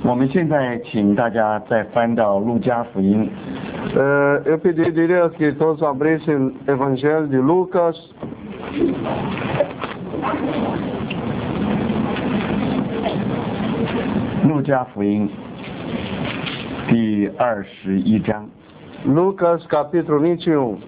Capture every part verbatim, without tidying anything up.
我们现在请大家再翻到路加福音。 Uh, eu pediria que todos abrissem o Evangelho de Lucas. 路加福音第二十一章。 Lucas capítulo vinte e um.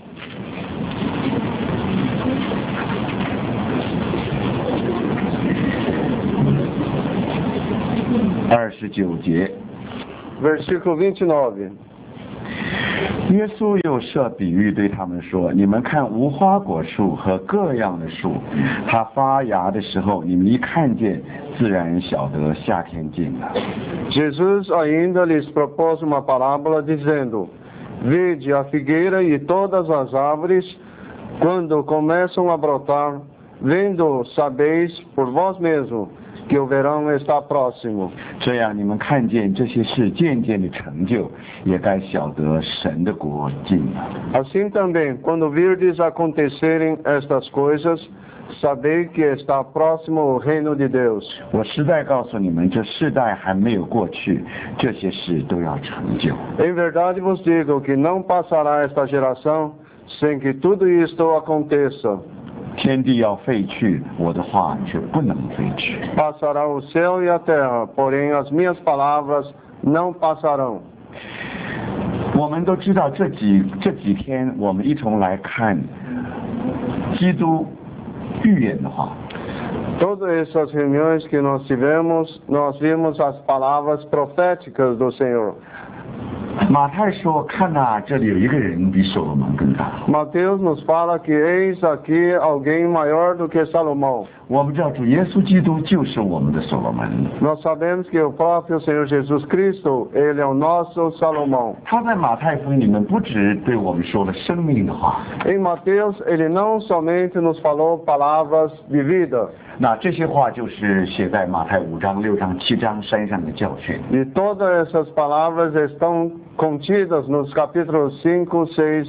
二十九节。 Versículo vinte e nove. 耶稣又设比喻对他们说：“你们看无花果树和各样的树，它发芽的时候，你们一看见，自然晓得夏天近了。” Jesus ainda lhes propôs uma parábola dizendo: Vede a figueira e todas as árvores, quando começam a brotar, vendo sabeis por vós mesmos que o verão está próximo. 这样你们看见这些事渐渐的成就，也该晓得神的国近了。 Assim também, quando virdes acontecerem estas coisas, sabei que está próximo o reino de Deus. 我实在告诉你们，这世代还没有过去，这些事都要成就。 Em verdade vos digo que não passará esta geração sem que tudo isto aconteça. 天地要废去，我的话却不能废去。 Passará o céu e a terra, porém as minhas palavras não passarão. 我们都知道这几这几天，我们一同来看基督预言的话。 Todas essas reuniões que nós tivemos, nós vimos as palavras proféticas do Senhor. 马太说：“看呐、这里有一个人比所罗门更大。” Mateus nos fala que eis aqui alguém maior do que Salomão. 我们知道主耶稣基督就是我们的所罗门。 Nós sabemos que o próprio Senhor Jesus Cristo, ele é o nosso Salomão. 他在马太福音里面不只对我们说了生命的话， Em Mateus, ele não somente nos falou palavras de vida. 那这些话就是写在马太五章、六章、七章山上的教训。 E todas essas palavras estão contidas nos capítulos cinco, seis,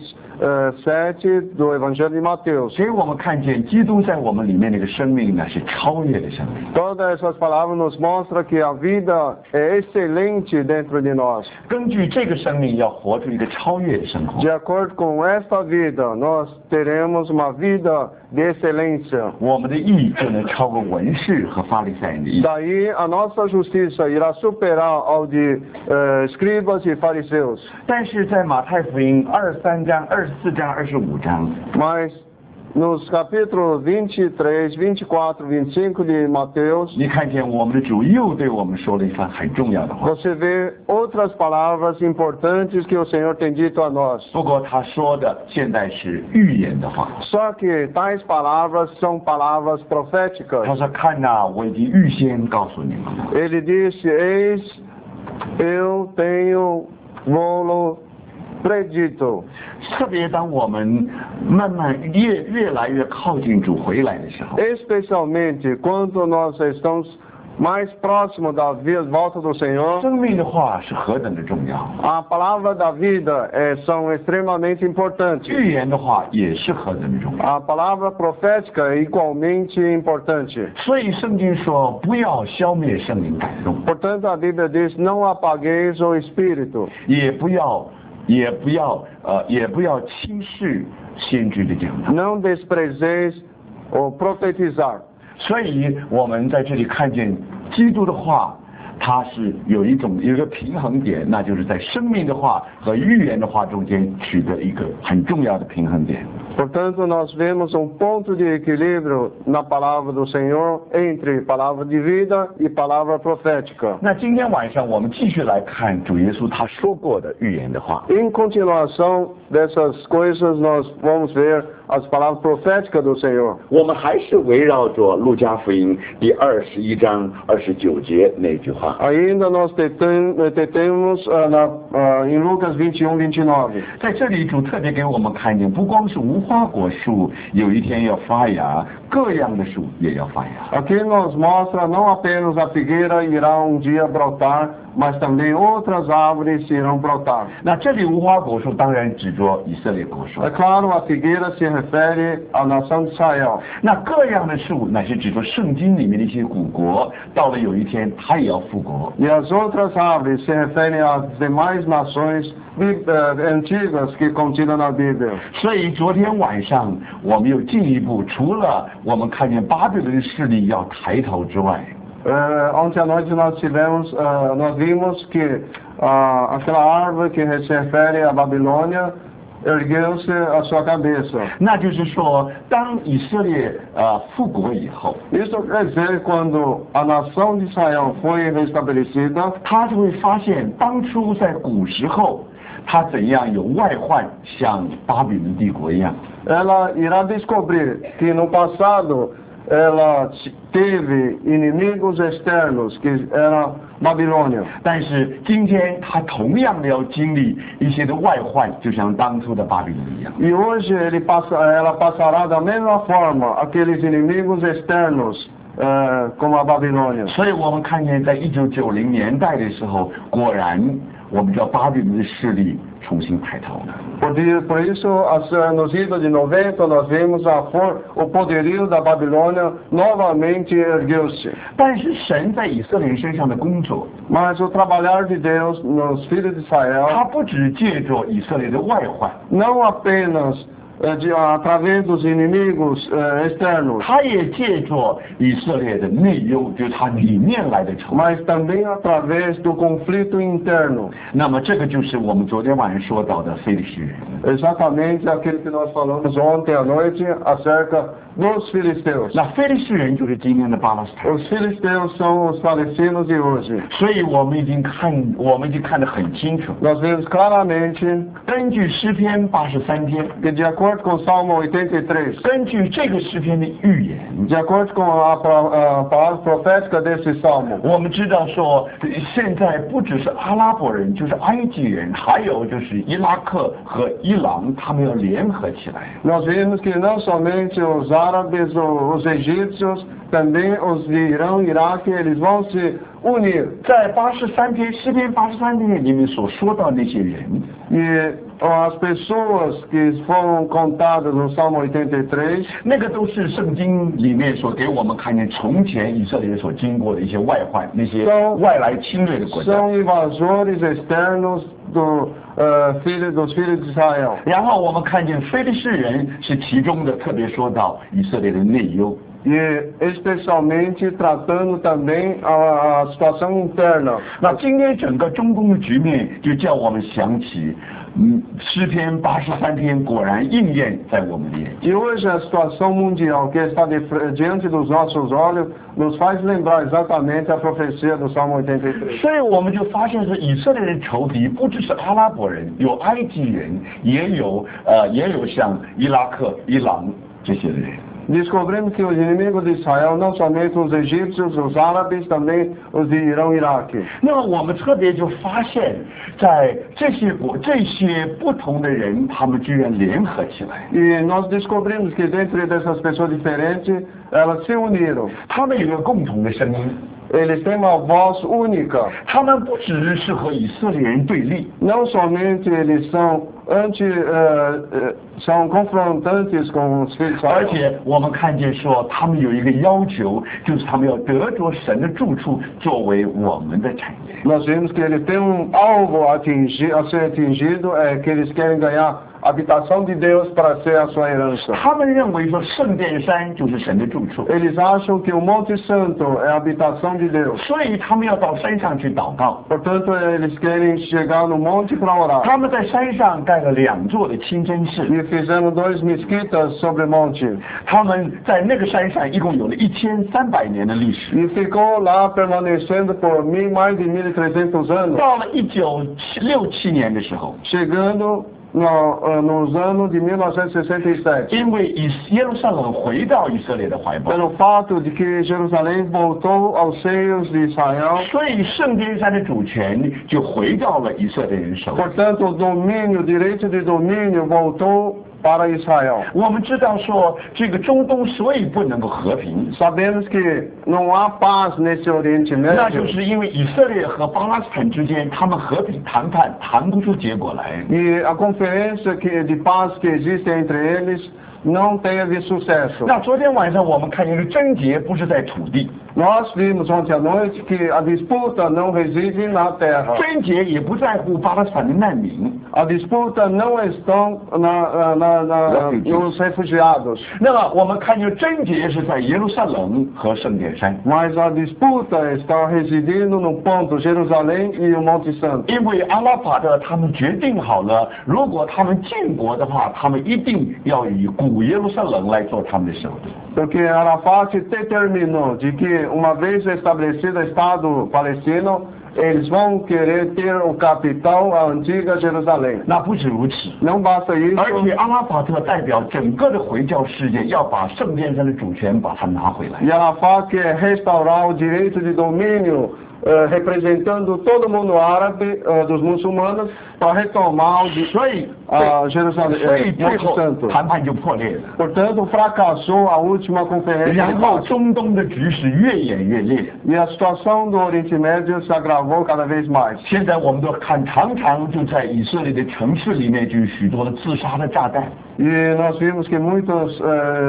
sete do Evangelho de Mateus. 所以我们看见基督在我们里面那个生命呢，是超越的生命。 Todas essas palavras nos mostram que a vida é excelente dentro de nós. 根据这个生命，要活出一个超越的生活。 De acordo com esta vida, nós teremos uma vida de excelência. 我们的义就能超过文士和法利赛人的义。 Daí a nossa justiça irá superar ao de eh, escribas e fariseus. 但是在马太福音二十三章、二十四章、二十五章， Mas nos capítulos vinte e três, vinte e quatro, vinte e cinco de Mateus, 你看见我们的主又对我们说了一番很重要的话。 você vê outras palavras importantes que o Senhor tem dito a nós. 不过他说的现在是预言的话。 Só que tais palavras são palavras 他 proféticas. 说：“看呐、我已经预先告诉你们了。 Ele disse: Eis, eu tenho vou predito. ” 特别当我们慢慢越越来越靠近主回来的时候， Especialmente quando nós estamos mais próximos da volta do Senhor, 生命的话是何等的重要， a palavra da vida é, são extremamente importantes. 预言的话也是何等的重要。 A palavra profética é igualmente importante. 所以圣经说，不要消灭圣灵感动， Portanto, a Bíblia diz: não apagueis o Espírito. 也不要也不要呃也不要轻视先知的讲道。 Não desprezeis o profetizar. 所以我们在这里看见基督的话，它是有一种有一个平衡点，那就是在生命的话和预言的话中间取得一个很重要的平衡点。 Portanto, nós vemos um ponto de equilíbrio na palavra do Senhor entre palavra de vida e palavra profética. 那今天晚上我们继续来看主耶稣他说过的预言的话。 Em continuação dessas coisas, nós vamos ver as palavras proféticas do Senhor. 我们还是围绕着路加福音第二十一章二十九节那句话。 Ainda nós detem- detemos uh, na, uh, em Lucas vinte e um, vinte e nove. 在这里主特别给我们看见，不光是无花果树有一天要发芽，各样的树也要发芽。 Aqui nos mostra não apenas a figueira irá um dia brotar, mas também outras árvores irão brotar. 那这里无花果树当然指着以色列国树， É claro, a figueira se refere à nação de Israel. 那各样的树乃是指着圣经里面的一些古国，到了有一天它也要复国。 E as outras árvores se referem às demais nações bí- eh, antigas que contidas na Bíblia. 所以昨天晚上我们又进一步，除了我们看见巴比伦势力要抬头之外， Eh, ontem à noite nós tivemos, eh, nós vimos que ah, aquela árvore que se refere à Babilônia ergueu-se a sua cabeça. 那就是说，当以色列呃复国以后， Isso quer dizer quando a nação de Israel foi restabelecida, 他就会发现当初在古时候，他怎样有外患，像巴比伦帝国一样。 ela irá descobrir que no passado ela teve inimigos externos, que era Babilônia. 但是今天他同样的要经历一些的外患，就像当初的巴比伦一样。 E hoje ele passa, ela passará da mesma forma aqueles inimigos externos, eh, como a Babilônia. 所以我们看见，在一九九零年代的时候，果然我们知道巴比伦的势力重新抬头了。 Por, di- por isso, as- nos idos de noventa, nós vimos a for, o poderio da Babilônia novamente ergueu-se. 但是神在以色列人身上的工作， Mas o trabalhar de Deus nos filhos de 他 Israel 不只借着以色列的外患， não apenas eh, de, através dos inimigos eh, externos, 他也借着以色列的内忧，就是他里面来的仇。 mas também através do conflito interno. 那么这个就是我们昨天晚上说到的非利士人。 Exatamente aquilo que nós falamos ontem à noite acerca dos filisteus. 那非利士人就是今天的巴勒斯坦。 Os filisteus são os palestinos de hoje. 所以我们已经看，我们已经看得很清楚。 Nós vemos claramente 根据诗篇八十三篇， que, de acordo com o Salmo oitenta e três, 根据这个诗篇的预言， de acordo com a, pro- a palavra profética desse salmo, 我们知道说，现在不只是阿拉伯人，就是埃及人，还有就是伊拉克和伊朗，他们要联合起来。 nós vimos que não somente os árabes ou os egípcios, também os de Irã, Iraque, eles vão se unir. 在八十三篇诗篇八十三篇里面所说到那些人， E as pessoas que foram contadas no Salmo oitenta e três, 那个都是圣经里面所给我们看见从前以色列所经过的一些外患，那些外来侵略的国家。 são invasores externos do, eh, filho, dos filhos de Israel. 然后我们看见非利士人是其中的，特别说到以色列的内忧。 E especialmente tratando também a, a situação interna. 那今天整个中东的局面，就叫我们想起，嗯，诗篇八十三篇果然应验在我们的眼前。 E hoje a situação mundial que está de, fre- diante dos nossos olhos nos faz lembrar exatamente a profecia do Salmo oitenta e três. 所以我们就发现说，以色列的仇敌不只是阿拉伯人，有埃及人，也有呃，也有像伊拉克、伊朗这些的人。 Descobrimos que os inimigos de Israel, não somente os egípcios, os árabes, também os de Irã e Iraque. 那么我们特别就发现，在这些国这些不同的人，他们居然联合起来， E nós descobrimos que dentro dessas pessoas diferentes, elas se uniram. 他们有一个共同的声音， Eles têm uma voz única. 他们不只是和以色列人对立， Não somente eles são anti, eh, eh, são confrontantes com os filhos de 而 Israel, 且我们看见说，他们有一个要求，就是他们要得着神的住处作为我们的产业。 nós vimos que eles têm um alvo a, atingir, a ser atingido, é que eles querem ganhar a habitação de Deus para ser a sua herança. 他们认为说，圣殿山就是神的住处， Eles acham que o Monte Santo é a habitação de Deus. 所以他们要到山上去祷告。 Portanto, eles querem chegar no monte para orar. 他们在山上盖了两座的清真寺， E fizeram dois mesquitas sobre o monte. 他们在那个山上一共有了一千三百年的历史。 E ficou lá permanecendo por mil, mais de mil e trezentos anos. 到了一九六七年的时候， Chegando no, eh, nos anos de mil novecentos e sessenta e sete. 因为以耶路撒冷回到以色列的怀抱， Pelo fato de que Jerusalém voltou aos seios de Israel, 所以圣殿山的主权就回到了以色列人手里。 portanto o domínio, o direito de domínio voltou para Israel. 我们知道说，这个中东所以不能够和平， Sabemos que não há paz nesse Oriente 那就 Médio 是因为以色列和巴勒斯坦之间，他们和平谈判谈不出结果来。 e a conferência que, de paz que existe entre eles não teve sucesso. 那昨天晚上我们看见的症结不是在土地， Nós vimos ontem à noite que a disputa não reside na terra. 症结也不在乎巴勒斯坦的难民。 A disputa não estão na, na, na, nos refugiados, 那么我们看见症结是在耶路撒冷和圣殿山， mas a disputa está residindo no ponto Jerusalém e o Monte Santo. 因为阿拉法特他们决定好了，如果他们建国的话，他们一定要以古耶路撒冷来做他们的首都。 Porque Arafat determinou de que uma vez estabelecido o Estado palestino, eles vão querer ter o capital, a antiga Jerusalém. 那不止如此， Não basta 而 isso, 且阿拉法特代表整个的回教世界，要把圣殿山的主权把它拿回来。 e Arafat quer restaurar o direito de domínio, eh, representando todo mundo árabe, eh, dos muçulmanos, para retomar o di- 所以， a Jerusalém, 所以 eh, 最 Monte 后 Santo. 谈判就破裂了， Portanto, fracassou a última conferência 然 de 后 paz. 中东的局势越演越烈。 E a situação do Oriente Médio se agravou cada vez mais. 现在我们都看，常常就在以色列的城市里面就有许多的自杀的炸弹。 E nós vimos que muitas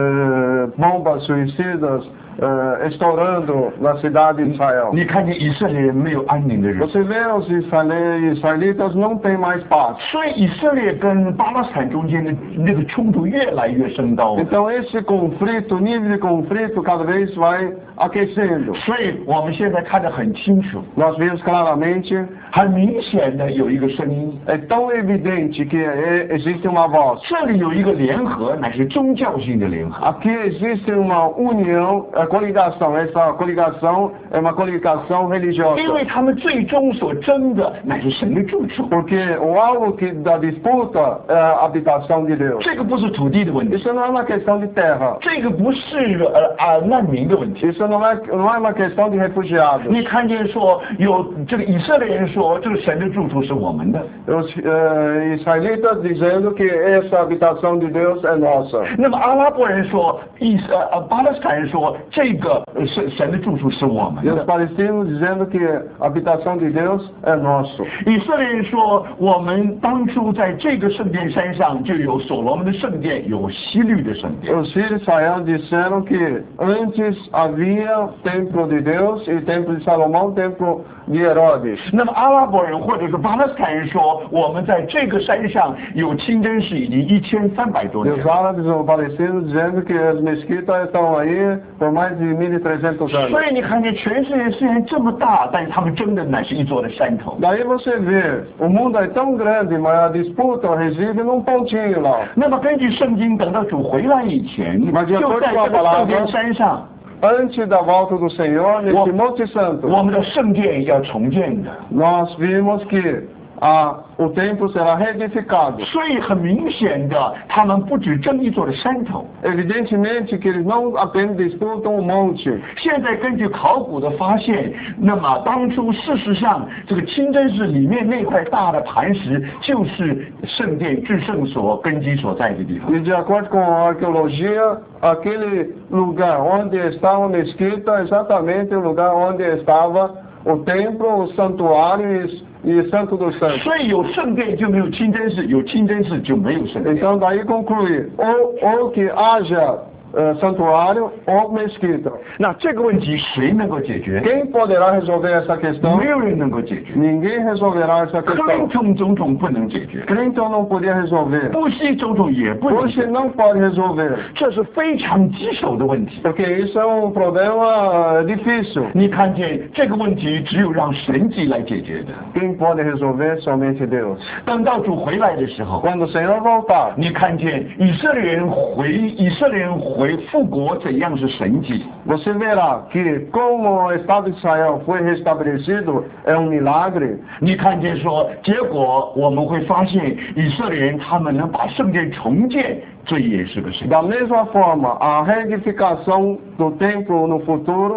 eh, bombas suicidas eh, estourando na cidade de Israel. 你看见以色列人没有安宁的日子， Você vê os israeli- israelitas não têm mais paz. 所以以色列跟巴勒斯坦中间的那个冲突越来越升高。 Então esse conflito, o nível de conflito cada vez vai aquecendo. 所以我们现在看得很清楚， Nós vimos claramente, 很明显的有一个声音， é tão evidente que eh, existe uma voz. 这里有一个联合，乃是宗教性的联合。 Aqui existe uma união, a coligação. Essa coligação é uma coligação religiosa. 因为他们最终所争的乃是神的住处， Porque o alvo que da disputa é a habitação de Deus. 这个不是土地的问题， Isso não é uma questão de terra. 这个不是呃啊难民的问题。 Isso não é, não é uma questão de refugiados. 你看见说有这个以色列人说，这个神的住处是我们的， Os eh, israelitas dizendo que essa habitação de Deus é nossa. 那么阿拉伯人说，以呃呃巴勒斯坦人说，这个呃神神的住处是我们 E os 的。 palestinos dizendo que a habitação de Deus é nosso. 以色列人说，我们当初在这个圣殿山上就有所罗门的圣殿，有希律的圣殿。 Os filhos de Israel disseram que antes havia templo de Deus e templo de Salomão, templo de Herodes. 那么阿拉伯人或者是巴勒斯坦人说，我们在这个山上有清真寺已经一千三百多 E 年 os。árabes ou palestinos dizendo que as mesquitas estão aí por mais de mil e trezentos anos. 所以你看见全世界虽然这么大，但是他们争的乃是一座的山头。 Daí você vê, o mundo é tão grande, mas a disputa reside num pontinho lá. 那么根据圣经，等到主回来以前， 那就就在这个圣殿山上， Antes da volta do Senhor, nesse O- Monte Santo, 我们的圣殿要重建的。 nós vimos que a, o templo será reedificado. 所以很明显的，他们不只争一座的山头。 Evidentemente que eles não apenas disputam o monte. 现在根据考古的发现，那么当初事实上这个清真寺里面那块大的磐石，就是圣殿至圣所根基所在的地方。 E de acordo com a arqueologia, aquele lugar onde estava a mesquita é exatamente o lugar onde estava o templo, o santuário e e Santo dos Santos. 所以有圣殿就没有清真寺，有清真寺就没有圣殿。 Então daí conclui, ou, ou que haja uh, santuário ou mesquita. 那这个问题谁能够解决？ Quem poderá resolver essa questão? 没有人能够解决。 Ninguém resolverá essa 克 questão. 林顿总统不能解决， Clinton não podia resolver. 布希总统也不能解 Bush 决， não pode resolver. 这是非常棘手的问题。 Porque isso é um problema uh, difícil. 你看见这个问题，只有让神迹来解决的。 Quem pode resolver? Somente Deus. 等到主回来的时候， Quando o Senhor voltar, 你看见以色列人回以色列人回复国怎样是神迹？ você verá que como o Estado de Israel foi restabelecido é um milagre. 你看见说，结果我们会发现以色列人他们能把圣殿重建，这也是个神迹。 Da mesma forma, a reedificação do templo no futuro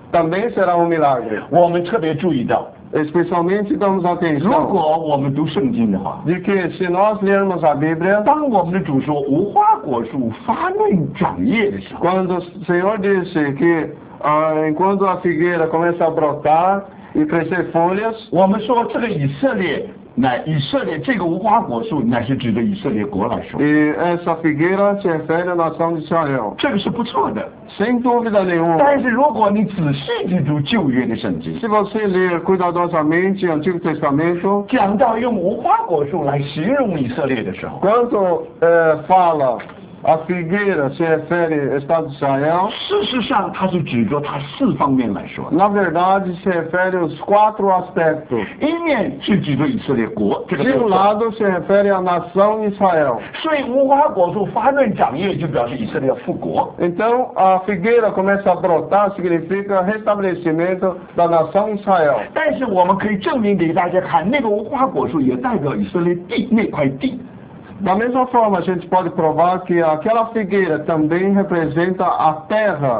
também será um milagre. 我们特别注意到， Especialmente damos 如 atenção 果我们读圣经的话， de que se nós lermos a Bíblia, 当我们的主说无花果树发嫩长叶的时候， quando o Senhor disse que ah, enquanto a figueira começa a brotar e crescer folhas, 我们说这个以色列，乃以色列这个无花果树乃是指着以色列国来说， e essa figueira se refere à nação de Israel. 这个是不错的。 Sem dúvida nenhuma. 但是如果你仔细去读旧约的圣经， Se você ler cuidadosamente o Antigo Testamento, 讲到用无花果树来形容以色列的时候， quando eh, fala a figueira se refere ao Estado de Israel, 事实上它是指着它四方面来说的。 na verdade se refere aos quatro aspectos. 一面是指着以色列国这个 De 特 um 色， lado se refere à nação Israel. 所以无花果树发嫩长叶就表示以色列复国。 Então a figueira começa a brotar, significa restabelecimento da nação Israel. 但是我们可以证明给大家看，那个无花果树也代表以色列地那块地。 Da mesma forma, a gente pode provar que aquela figueira também representa a terra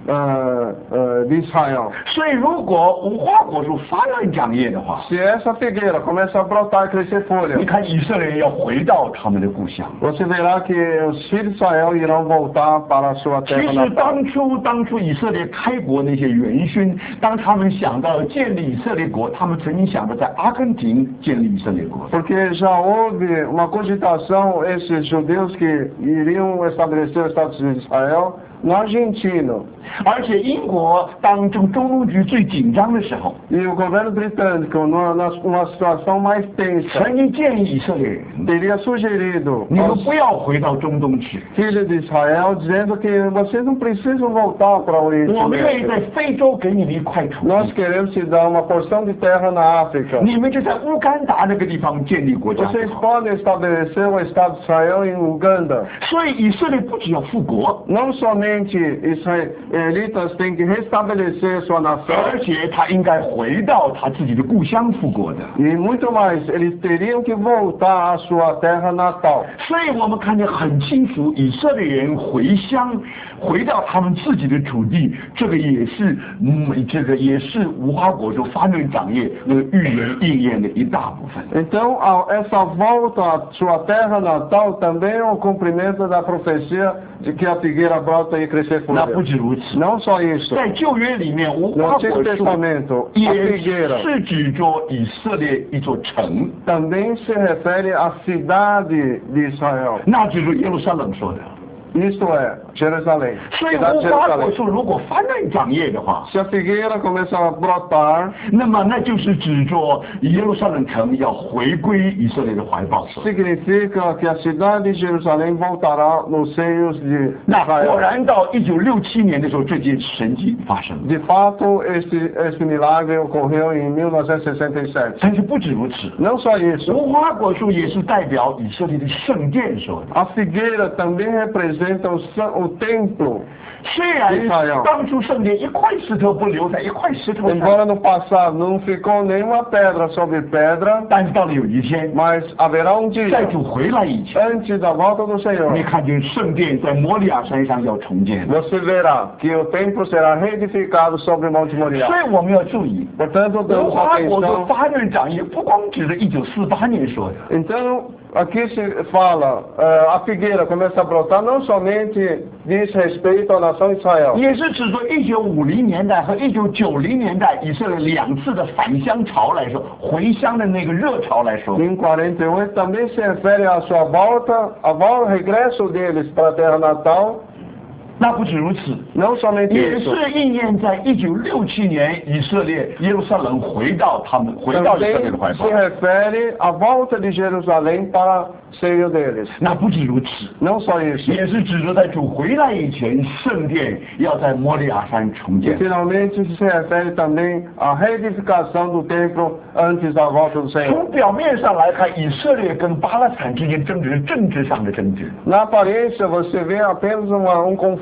ah, ah, de Israel. 所以如果无花果树发嫩长叶的话， Se essa figueira começa a brotar e crescer 你 folha, 看以色列人要回到他们的故乡。 você verá que os filhos de Israel irão voltar para a sua 其 terra 实 natal. 当初当初以色列开国那些元勋，当他们想到建立以色列国，他们曾经想着在阿根廷建立以色列国。 Porque já houve uma cogitação, esses judeus que iriam estabelecer o Estado de Israel na Argentina. 而且英国当中中东局最紧张的时候， E o governo britânico, numa, numa situação mais tensa, 曾经建议以色列人， teria sugerido 你们 aos 不要回到中东去， filhos de Israel, dizendo que vocês não precisam voltar para o Oriente 我们愿意在 Médio. 非洲给你们一块土 Nós 地， queremos te dar uma porção de terra na África. 你们就在乌干达那个地方建立国家就 Vocês 好。 podem estabelecer o Estado de Israel em Uganda. 所以以色列不只要复国， Não somente israelitas têm que restabelecer sua 而 nação, 且他应该回到他自己的故乡复国的。 e muito mais, eles teriam que voltar à sua terra natal. 所以我们看见很清楚，以色列人回乡，回到他们自己的土地，这个也是，嗯，这个也是无花果树发嫩长叶那个预言应验的一大部分。 Então, a- essa volta à sua terra natal também é o cumprimento da profecia de que a figueira brota e crescer 那不 folha. 止如此， Não só isso. 在旧约里面，无 No 花 Antigo 果树 Testamento, a 也 figueira 是指着以色列一座城， também se refere à cidade de Israel. 那就是耶路撒冷说的。 Isto é, Jerusalém. 所以 Cidade 无 de 花果 Jerusalém. 树如果发嫩长叶的话， Se a figueira começa a brotar, 那么那就是指着耶路撒冷城要回归以色列的怀抱所。 significa que a cidade de Jerusalém voltará nos seios de 那果 Israel. 然到一九六七年的时候，这件神迹发生了。 De fato, este, este milagre ocorreu em mil novecentos e sessenta e sete. 但是不止如此， Não só isso, 无花果树也是代表以色列的圣殿说的。 a figueira também representa o, san- o templo. 虽然当初圣殿一块石头不留在一块石头上， Embora no passado não ficou nenhuma pedra sobre pedra, 但是到了有一天， mas haverá um 在 dia, 主回来以前， antes da volta do 你 Senhor, 看见圣殿在摩利亚山上要重建。 você verá que o templo será reedificado sobre o Monte 所 Moriá. 以我们要注意， Portanto, 无 damos 花果树 atenção. 发嫩长叶不光指着一九四八年说的。 Então, aqui se fala, eh, a figueira começa a brotar, não somente diz respeito à nação de Israel, 也是指着一九五零年代和一九九零年代以色列两次的返乡潮来说，回乡的那个热潮来说， em quarenta e oito também se refere à sua volta, ao vol- regresso deles para a terra natal, 那不止如此， não somente 也 isso, 是应验在一九六七年以色列耶路撒冷回到他们回到以色列的怀 também 抱 se。refere à volta de Jerusalém para seio deles. 那不止如此， Não só isso, 也是指着在主回来以前，圣殿要在摩利亚山重 e 建。 finalmente se refere também à reedificação do templo antes da volta do Senhor. 从表面上来看，以色列跟巴勒斯坦之间争执是政治上的争执， Na aparência, você vê apenas uma, um conflito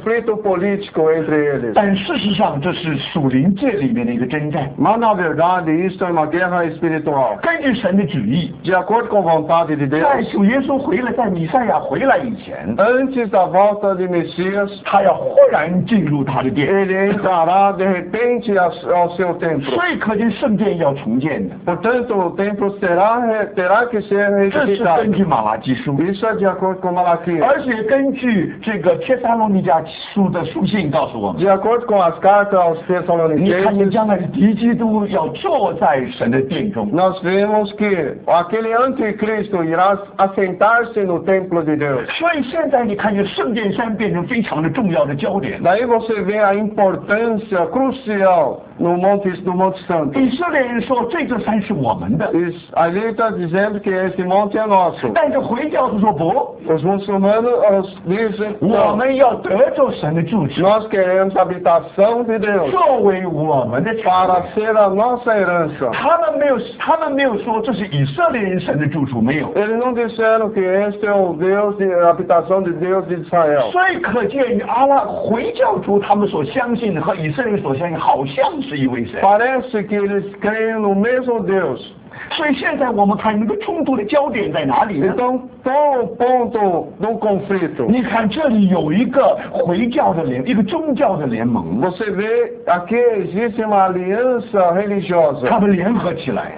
conflito político entre eles. 但事实上，这是属灵界里面的一个征战。 Mas na verdade isso é uma guerra espiritual. 根据神的旨意， De acordo com a vontade de 在 Deus, 主耶稣回来，在弥赛亚回来以前， antes da volta de Messias, 他要忽然进入他的殿。 ele entrará de repente ao ao seu templo. 所以可见圣殿要重建的， Portanto, o templo será, re- terá que ser 这是根 reedificado. 据马拉基书， Isso é de acordo com Malaquias. 而且根据这个帖撒罗尼迦书的书信告诉我们， De acordo com as cartas aos 你看见 Tessalonicenses, 将来的敌基督要坐在神的殿中。 nós vemos que aquele anticristo irá assentar-se no templo de Deus. 所以现在你看见圣殿山变成非常的重要的焦点。 Daí você vê a importância crucial no Monte, no Monte Santo. 以色列人说这座山是我们的， Isso, ali está dizendo que esse monte é nosso. 但是回教徒说不， Os muçulmanos os dizem, 我 não, 们要得着神的住处， nós queremos a habitação de Deus 作为我们的产 para 业。 ser a nossa herança. 他们没有，他们没有说这是以色列人神的住处，没有。 Eles não disseram que este é o Deus de, a habitação de Deus de Israel. 所以可见阿拉回教徒他们所相信的和以色列人所相信好像是一位神。 Parece que eles creem no mesmo Deus. 所以现在我们看那个冲突的焦点在哪里呢？ Então, qual o ponto do conflito? 你看这里有一个回教的联，一个宗教的联盟， Você vê aqui existe uma aliança religiosa. 他们联合起来，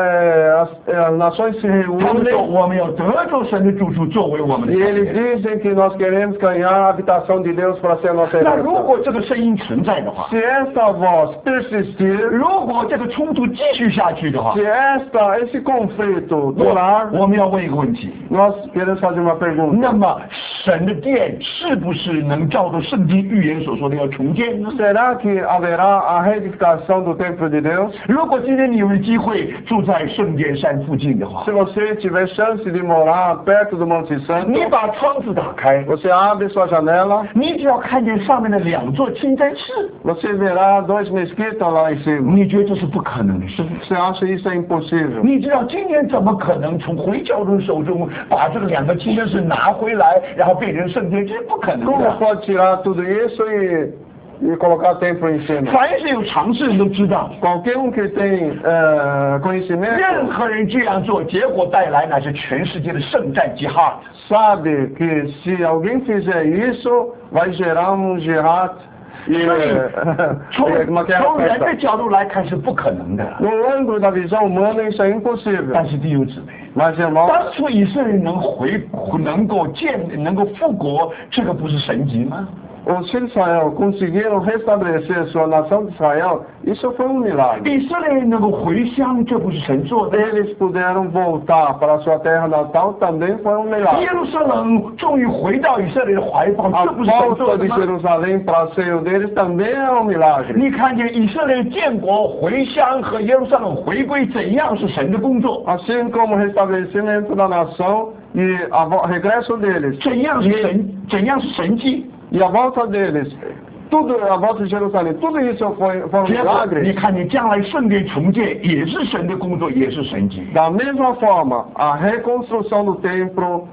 É, as, é, as nações se 他们说 reúnem 我们要得着神的住处作为我们的 e 产 eles 业。 dizem que nós queremos ganhar a habitação de Deus para ser nossa 那如 herança. 果这个声音存在的话， Se esta voz persistir, 如果这个冲突继续下去的话， se esta, esse conflito durar, 我们要问一个问题： nós queremos fazer uma pergunta. 那么神的殿是不是能照着圣经预言所说的要重建呢？ Será que haverá a reedificação do templo de Deus? 如果今天你有机会住在圣殿山附近的话 Se，você tiver chance de morar perto do Monte 你 Santo, 把窗子打开， você abre sua janela, 你只要看见上面的两座清真寺， você verá dois mesquitas lá em cima. 你觉得这是不可能的事？ Você acha isso é impossível? 你知道今天怎么可能从回教徒手中把这个两个清真寺拿回来，然后变成圣殿？这是不可能 Como 的。 pode tirar tudo isso e, e colocar templo em cima? 凡是有常识人都知道， Qualquer um que tem eh, 任 conhecimento 何人这样做，结果带来乃是全世界的圣战 jihad。 sabe que se alguém fizer isso, vai gerar um jihad e 所以 eh, 从 e uma guerra 从人的 aberta. 角度来看是不可能的。 No ângulo da visão humana, isso é impossível. 但是弟兄姊妹， Mas, irmãos, 当初以色列人能回能够建能够复国，这个不是神迹吗？ os filhos de Israel conseguiram restabelecer sua nação de Israel, isso foi um milagre. 以色列人能够回乡，这不是神做的。 Eles puderam voltar para a sua terra natal, também foi um 耶 milagre. 路撒冷终于回到以色列的怀抱， A 这不是神做 volta 的 de 吗？ Jerusalém para o seio deles também é um milagre. 你看见以色列建国回乡和耶路撒冷回归怎样是神的工作， Assim como o restabelecimento da nação e o vo- regresso deles 怎样是神，怎样是神迹。 e a volta deles, tudo a volta de Jerusalém, tudo isso foi, foi um 结果你 milagre. 看见将来圣殿重建也是神的工作，也是神迹。 Da mesma forma, a reconstrução do templo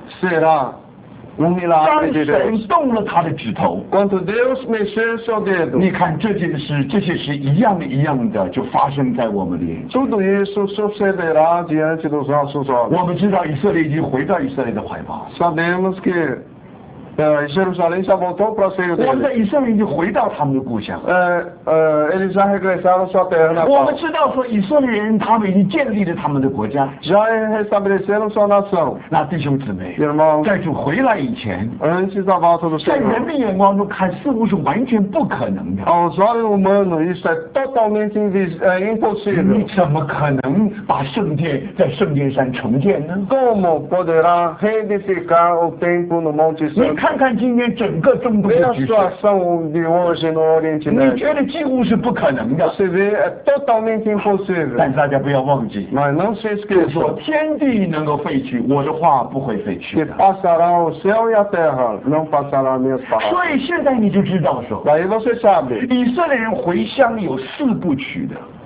será um 当 milagre de 神 Deus. 动了他的指头， Quando Deus mexer seu dedo, 你看这件事，这些事一样一样的就发生在我们的眼前。 tudo isso sucederá diante dos nossos olhos. 我们知道以色列已经回到以色列的怀抱， Sabemos que eh, Jerusalém já voltou para o seio 我们 deles. 的以色列已经回到他们的故乡。 Eh, eh, eles já regressaram à sua terra 我们 natal. 知道说以色列人他们已经建立了他们的国家。 Já restabeleceram sua nação. 那弟兄姊妹， Irmãos, 在主回来以前， antes da volta do 在人 Senhor, 的眼光中看似乎是完全不可能的。 aos olhos humanos, isso é totalmente invis- é 你 impossível. 怎么可能把圣殿在圣殿山重建呢？ Como poderá reedificar o templo no Monte 你 Santo? 看看今天整个中东 Vê 的 a 局势， situação de hoje no Oriente 你 Médio. 觉得几乎是不可能的。 Você vê, é totalmente 但 impossível. 是大家不要忘记， Mas não se 就是说 esqueçam 天地能够废去，我的话不会废去 que 的。 passará o céu e a terra, não passará minhas 所 palavras. 以现在你就知道说， Daí você sabe, 以色列人回乡有四部曲的。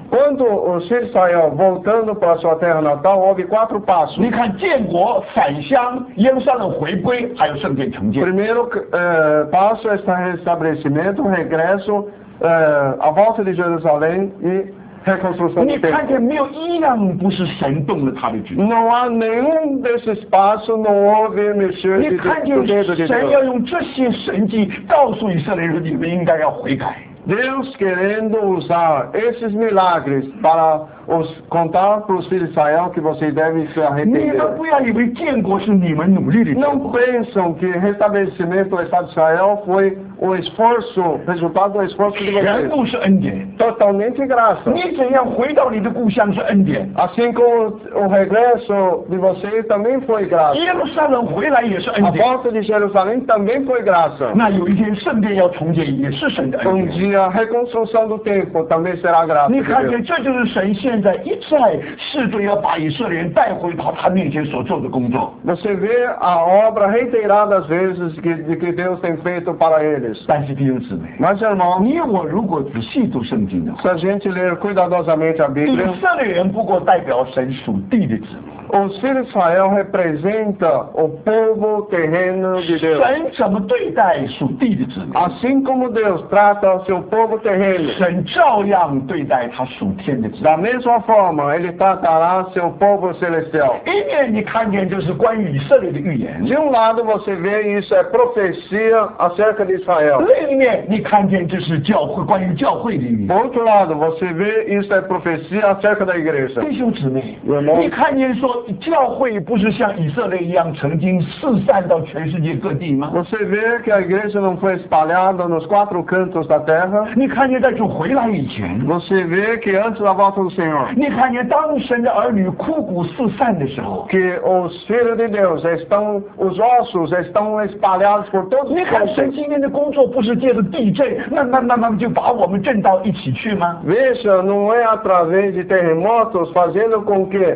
Quando os filhos de Israel voltando para sua terra natal, houve quatro passos. 你看建国、返乡、耶路撒冷回归，还有圣殿重建。 Primeiro eh, passo é esse restabelecimento, regresso, eh, a volta de Jerusalém e reconstrução 你 do 看 templo. 见没有？一样不是神动了他的旨意。 Não há nenhum desses passos, não houve mexer 你 de 看见 do dedo de 神 Deus. 要用这些神迹告诉以色列人，你们应该要悔改。 Deus querendo usar esses milagres para os, contar para os filhos de Israel que vocês devem se 你 arrepender. 们不要以为建国是你们努力的结 Não 果。 pensam que restabelecimento do Estado de Israel foi o esforço, resultado do esforço de 全 vocês. 部是恩典。 Totalmente graça. 你怎样回到你的故乡是恩典， Assim como o regresso de vocês também foi graça. 耶路撒冷回来也是恩 A 典。 volta de Jerusalém também foi graça. 那有一天圣殿要重建，也是神的恩 Um 典。 dia a reconstrução do templo também será graça 你 de 看 Deus. 见，这就是神现在一再试着要把以色列人带回到他面前所做的工作。 Você vê a obra reiteradas vezes que, de que Deus tem feito para eles. 但是弟兄姊妹， Mas, irmão, 你我如果仔细读圣经的话， se a gente ler cuidadosamente a 以 Bíblia, 色列人不过代表神属地的子民。 os filhos de Israel representam o povo terreno de Deus. 神怎么对待属地的子民， Assim como Deus trata o seu povo terreno, 神照样对待他属天的子民。 da mesma forma Ele tratará seu povo celestial. 一面你看见这是关于以色列的预言， De um lado você vê isso é profecia acerca de Israel. 另一面你看见这是教会关于教会的预言。 Por outro lado, você vê isso é profecia acerca da igreja. 弟兄姊妹， Irmão, 你看见说教会不是像以色列一样曾经四散到全世界各地吗？ você vê que a igreja não foi espalhada nos quatro cantos da terra. 你看见在主回来以前， Você vê que antes da volta do Senhor, 你看见当神的儿女枯骨四散的时候， que os filhos de Deus estão, os ossos estão espalhados por todos 你 os 看神 cantos. 今天的工作不是借着地震，慢慢慢慢就把我们震到一起去吗？ Veja, não é através de terremotos fazendo com que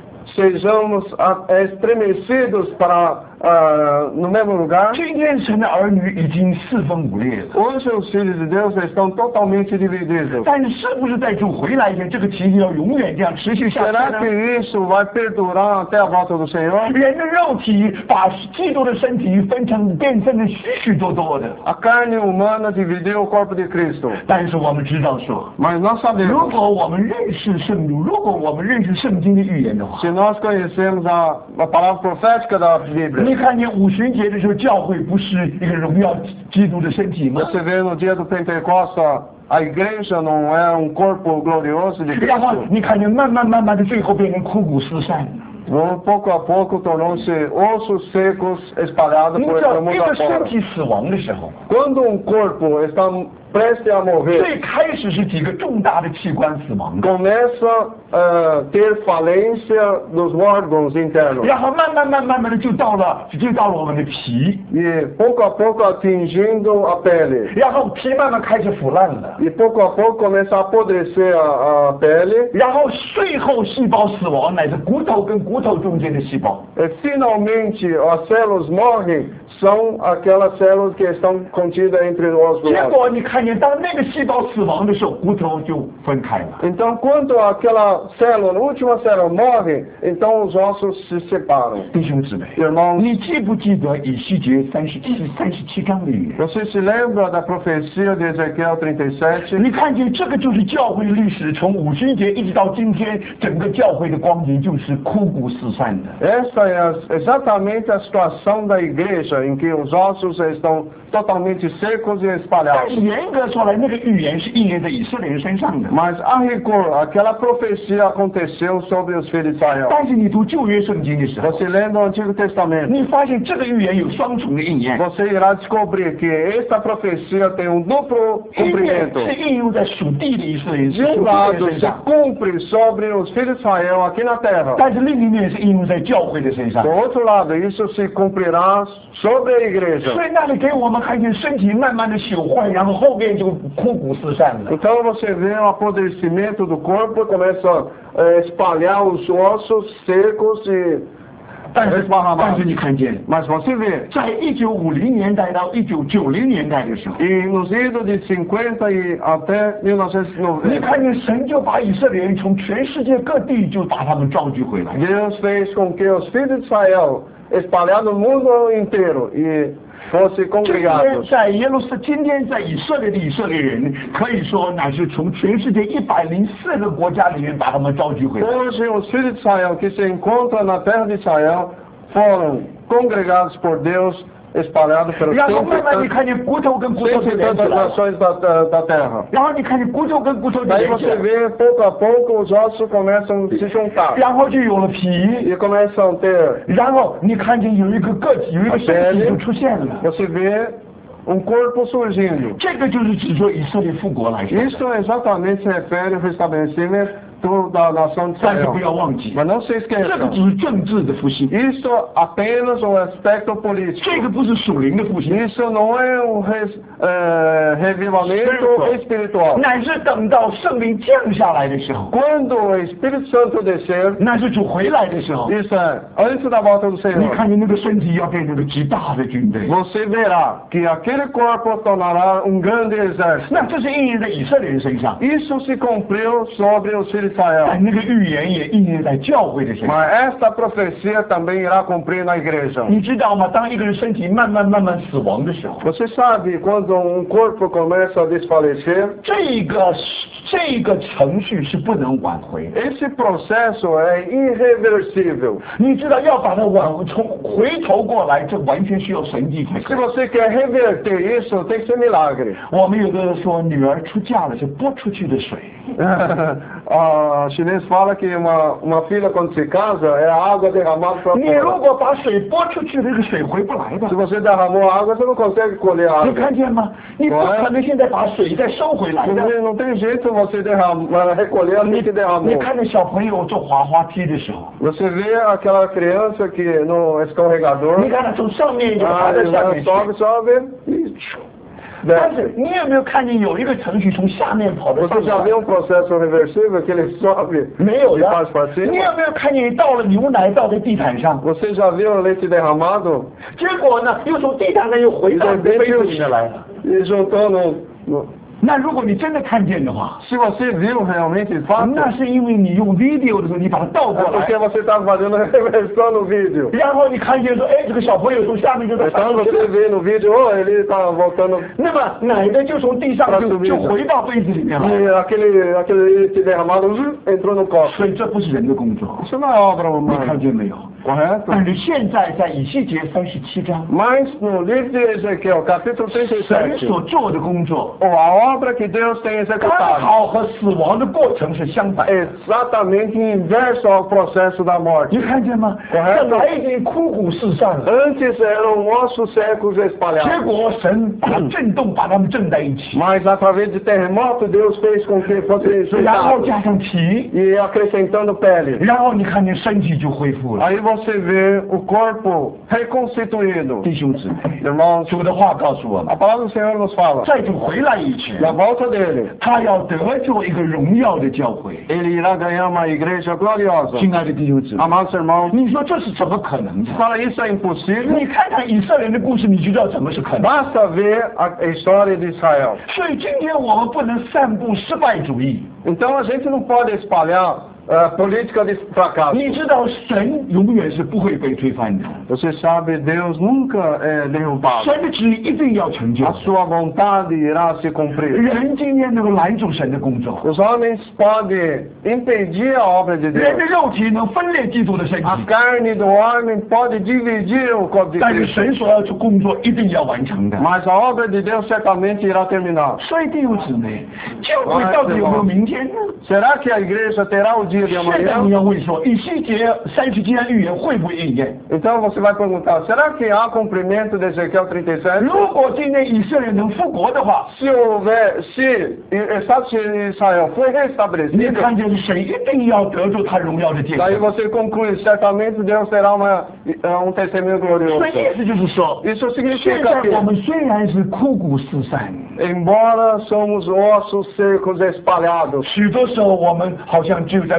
sejamos ah, estremecidos para, ah, no mesmo lugar. 今天神的儿女已经四分五裂了。 Hoje os filhos de Deus estão totalmente divididos. 但是是不是在主回来以前，这个情形要永远这样持续下去 Será 呢？ que isso vai perdurar até a volta do Senhor? 人的肉体把基督的身体分成变成了许许多多的， A carne humana dividiu o corpo de Cristo. 但是我们知道说， Mas nós 如 sabemos, 果我们认识圣经，如果我们认识圣经的预言的话， se nós conhecemos a, a palavra profética da 你 Bíblia, 看见五旬节的时候，教会不是一个荣耀基督的身体吗？ você vê no dia do Pentecoste, a igreja não é um corpo glorioso de 然后 Cristo. 你看见慢慢慢慢的，最后变成枯骨四散。 Um, pouco a pouco tornou-se ossos secos espalhados 你 por 知道 el 一 mundo 个身 afora. 体死亡的时候， Quando um corpo está prestes a morrer, 最开始是几个重大的器官死亡， começa a ter falência dos órgãos internos. 然后慢慢慢慢慢的就到了就到了我们的皮， E pouco a pouco atingindo a pele. 然后皮慢慢开始腐烂了， E pouco a pouco começa a apodrecer a, a pele. 然后最后细胞死亡，乃是骨头跟骨头中间的细胞。 E finalmente as células morrem, são aquelas células que estão contidas entre os 结 ossos. 果你看见，当那个细胞死亡的时候，骨头就分开了。 Então, quando aquela célula, a última célula morre, então os ossos se separam. 弟兄姊妹， Irmãos, 你记不记得以西结三十七三十七章的预言？ você se lembra da profecia de Ezequiel trinta e sete? 你看见这个就是教会历史，从五旬节一直到今天，整个教会的光景就是枯骨四散的。 Essa é a- exatamente a situação da igreja, em que os ossos estão totalmente secos e 但 espalhados. 是严格说来，那个预言是应验在以色列人身上的。 Mas, a rigor, aquela profecia aconteceu sobre os filhos de Israel. 但是你读旧约圣经的时候， Você lendo o Antigo Testamento, 你发现这个预言有双重的应验， você irá descobrir que esta profecia tem um duplo 一面 cumprimento. 是应用在属地的以色列人 De um 属地的 lado, 人身 se 上， cumpre sobre os filhos de Israel aqui na terra. 但是另一面是应用在教会的身上 Do。outro lado, isso se cumprirá sobre a igreja. 所以那里给我们看见身体慢慢的朽坏，然后后面就枯骨四散了。 Então você vê o apodrecimento do corpo, começa a espalhar os ossos secos e 但是 esparramado. 但是你看见， Mas você vê, 在一九五零年代到一九九零年代的时候， e nos idos de cinquenta e até mil novecentos e 你 noventa, 看见神就把以色列人从全世界各地就把他们召集回来。 Deus fez com que os filhos de Israel, espalhados no mundo inteiro, e fossem 今天 congregados. 在耶路撒今天在以色列的以色列人，可以说乃是从全世界一百零四个国家里面把他们召集回来。 Hoje, os filhos de Israel que se encontram na terra de Israel foram congregados por Deus, espalhados pelos 然后 cento 慢慢你 e 看见骨头跟骨头 tantas 就连起来了， nações da, da, da terra. 然后你看见骨头跟骨头就 Daí 连起来 você 了， vê, pouco a pouco, os ossos começam a se juntar. 然后就有了皮， E começam a ter, 然后你看见有一个个体，有一个身体就出现了。 você vê um corpo surgindo. 这个就是指说以色列复国来说的。 Isso exatamente se refere ao restabelecimento da nação de 但是不 Israel. 要忘记， Mas não se 这个 esqueçam, 只是政治的复兴， isso apenas um aspecto político. 这个不是属灵的复兴， Isso não é um res, eh, revivamento espiritual. 乃是等到圣灵降下来的时候， Quando o Espírito Santo descer, 那是主回来的时候， isso é antes da volta do 你 Senhor, 看见那个身体要变成个极大的军队。 você verá que aquele corpo tornará um grande exército. 那这是应验在以色列人身上， Isso se cumpriu sobre os filhos de Israel. 但那个预言也应验在教会的身上。 Mas esta profecia também irá cumprir na igreja. 你知道吗？当一个人身体慢慢慢慢死亡的时候， Você sabe quando um corpo começa a desfalecer, 这个这个程序是不能挽回的。 esse processo é irreversível. 你知道要把它挽从回头过来，这完全需要神迹才可 Se 以。 você quer reverter isso, tem que ser milagre. 我们有的人说，女儿出嫁了是泼出去的水， A chinês fala que uma, uma filha quando se casa é a água derramada para 你如 fora. 果把水泼出去，这个水回不来的 Se。você derramou água, você não consegue colher 你 água. 看见吗？你不可能现在把水再收回来的。 Não, não tem jeito você derramar, recolher aquilo que 你 derramou. 看那小朋友坐滑滑梯的时候， Você vê aquela criança que no escorregador, 你看他从上面就 ah, 爬到下 ela 面去。 sobe, sobe e 但 desce. 是你有没有看见有一个程序从下面跑到上 Você já 面 viu um processo reversível que ele sobe 没有 e 的 faz para 你 cima? 有没有看见倒了牛奶倒在地毯上， Você já viu o leite derramado 结果呢又从地毯上又回到杯子里面来了？ e juntou no... no... 那如果你真的看见的话， Se você viu realmente de fato, 那是因为你用 video 的时候你把它倒 é 过 porque 来， você está fazendo a reversão no vídeo. 然后你看见说，哎，这个小朋友从下面就到上 Então 面去 você 了， vê no vídeo, oh, ele está voltando 那么奶的就从地上就就回到杯子里面来， e aquele, aquele leite derramado uh, entrou no copo. 所以这不是人的工作， Isso não é obra 你看 humana, 见没有？ correto? 但是现在在以西结三十七章， Mas no livro de Ezequiel, capítulo 神 trinta e 所 sete, 做的工作， a obra que Deus tem 刚 executado 好和死亡的过程是相反。 é exatamente inverso ao processo da 你 morte. 看见吗？ Correto. 本来已经枯骨四散了， Antes eram ossos secos 结 espalhados, 果神把它震动，把它们震在一起， mas através de terremoto Deus fez com que fossem 然后 juntados 加上皮， e acrescentando pele. 然后你看见身体就恢复了。 Aí você vê o corpo reconstituído. 弟兄姊妹， Irmãos, 主的话告诉我们， a palavra do Senhor nos fala, 在主回来以前， na volta dele, 他要得救一个荣耀的教会。 ele irá ganhar uma igreja gloriosa. 亲爱的弟兄姊妹， Amados irmãos, 你说这是怎么可能的？ fala isso é impossível. 你看看以色列的故事，你就知道怎么是可能。 Basta ver a história de Israel. 所以今天我们不能散布失败主义。 Então a gente não pode espalhar uh, política de fracasso. 你知道神永远是不会被推翻的， Você sabe, Deus nunca é derrubado. 神的旨意一定要成就 A。sua vontade irá se cumprir. 人今天能够拦住神的工作， Os homens podem impedir a obra de 人的 Deus. 肉体能分裂基督的身体， A carne do homem pode dividir o corpo de 但是 Cristo. 神所要做工作一定要完成的。 Mas a obra de Deus certamente irá terminar. 所以弟兄姊妹，教会到底有没有明天呢？ Será que a igreja terá o dia de 现在你 amanhã? 要问说，以西结三十节预言会不会应验？ Então você vai perguntar, será que há cumprimento de Ezequiel trinta e sete? 如果今天以色列能复国的话， Se houver, se o Estado de Israel foi 你 restabelecido, 看见神一定要得住他荣耀的见 daí 证。 você conclui, certamente Deus terá uma, um testemunho glorioso. 所以意思就是说， Isso 现 significa 在 que, 我们虽然是枯骨四散， embora somos ossos secos espalhados, 许多时候我们好像只有在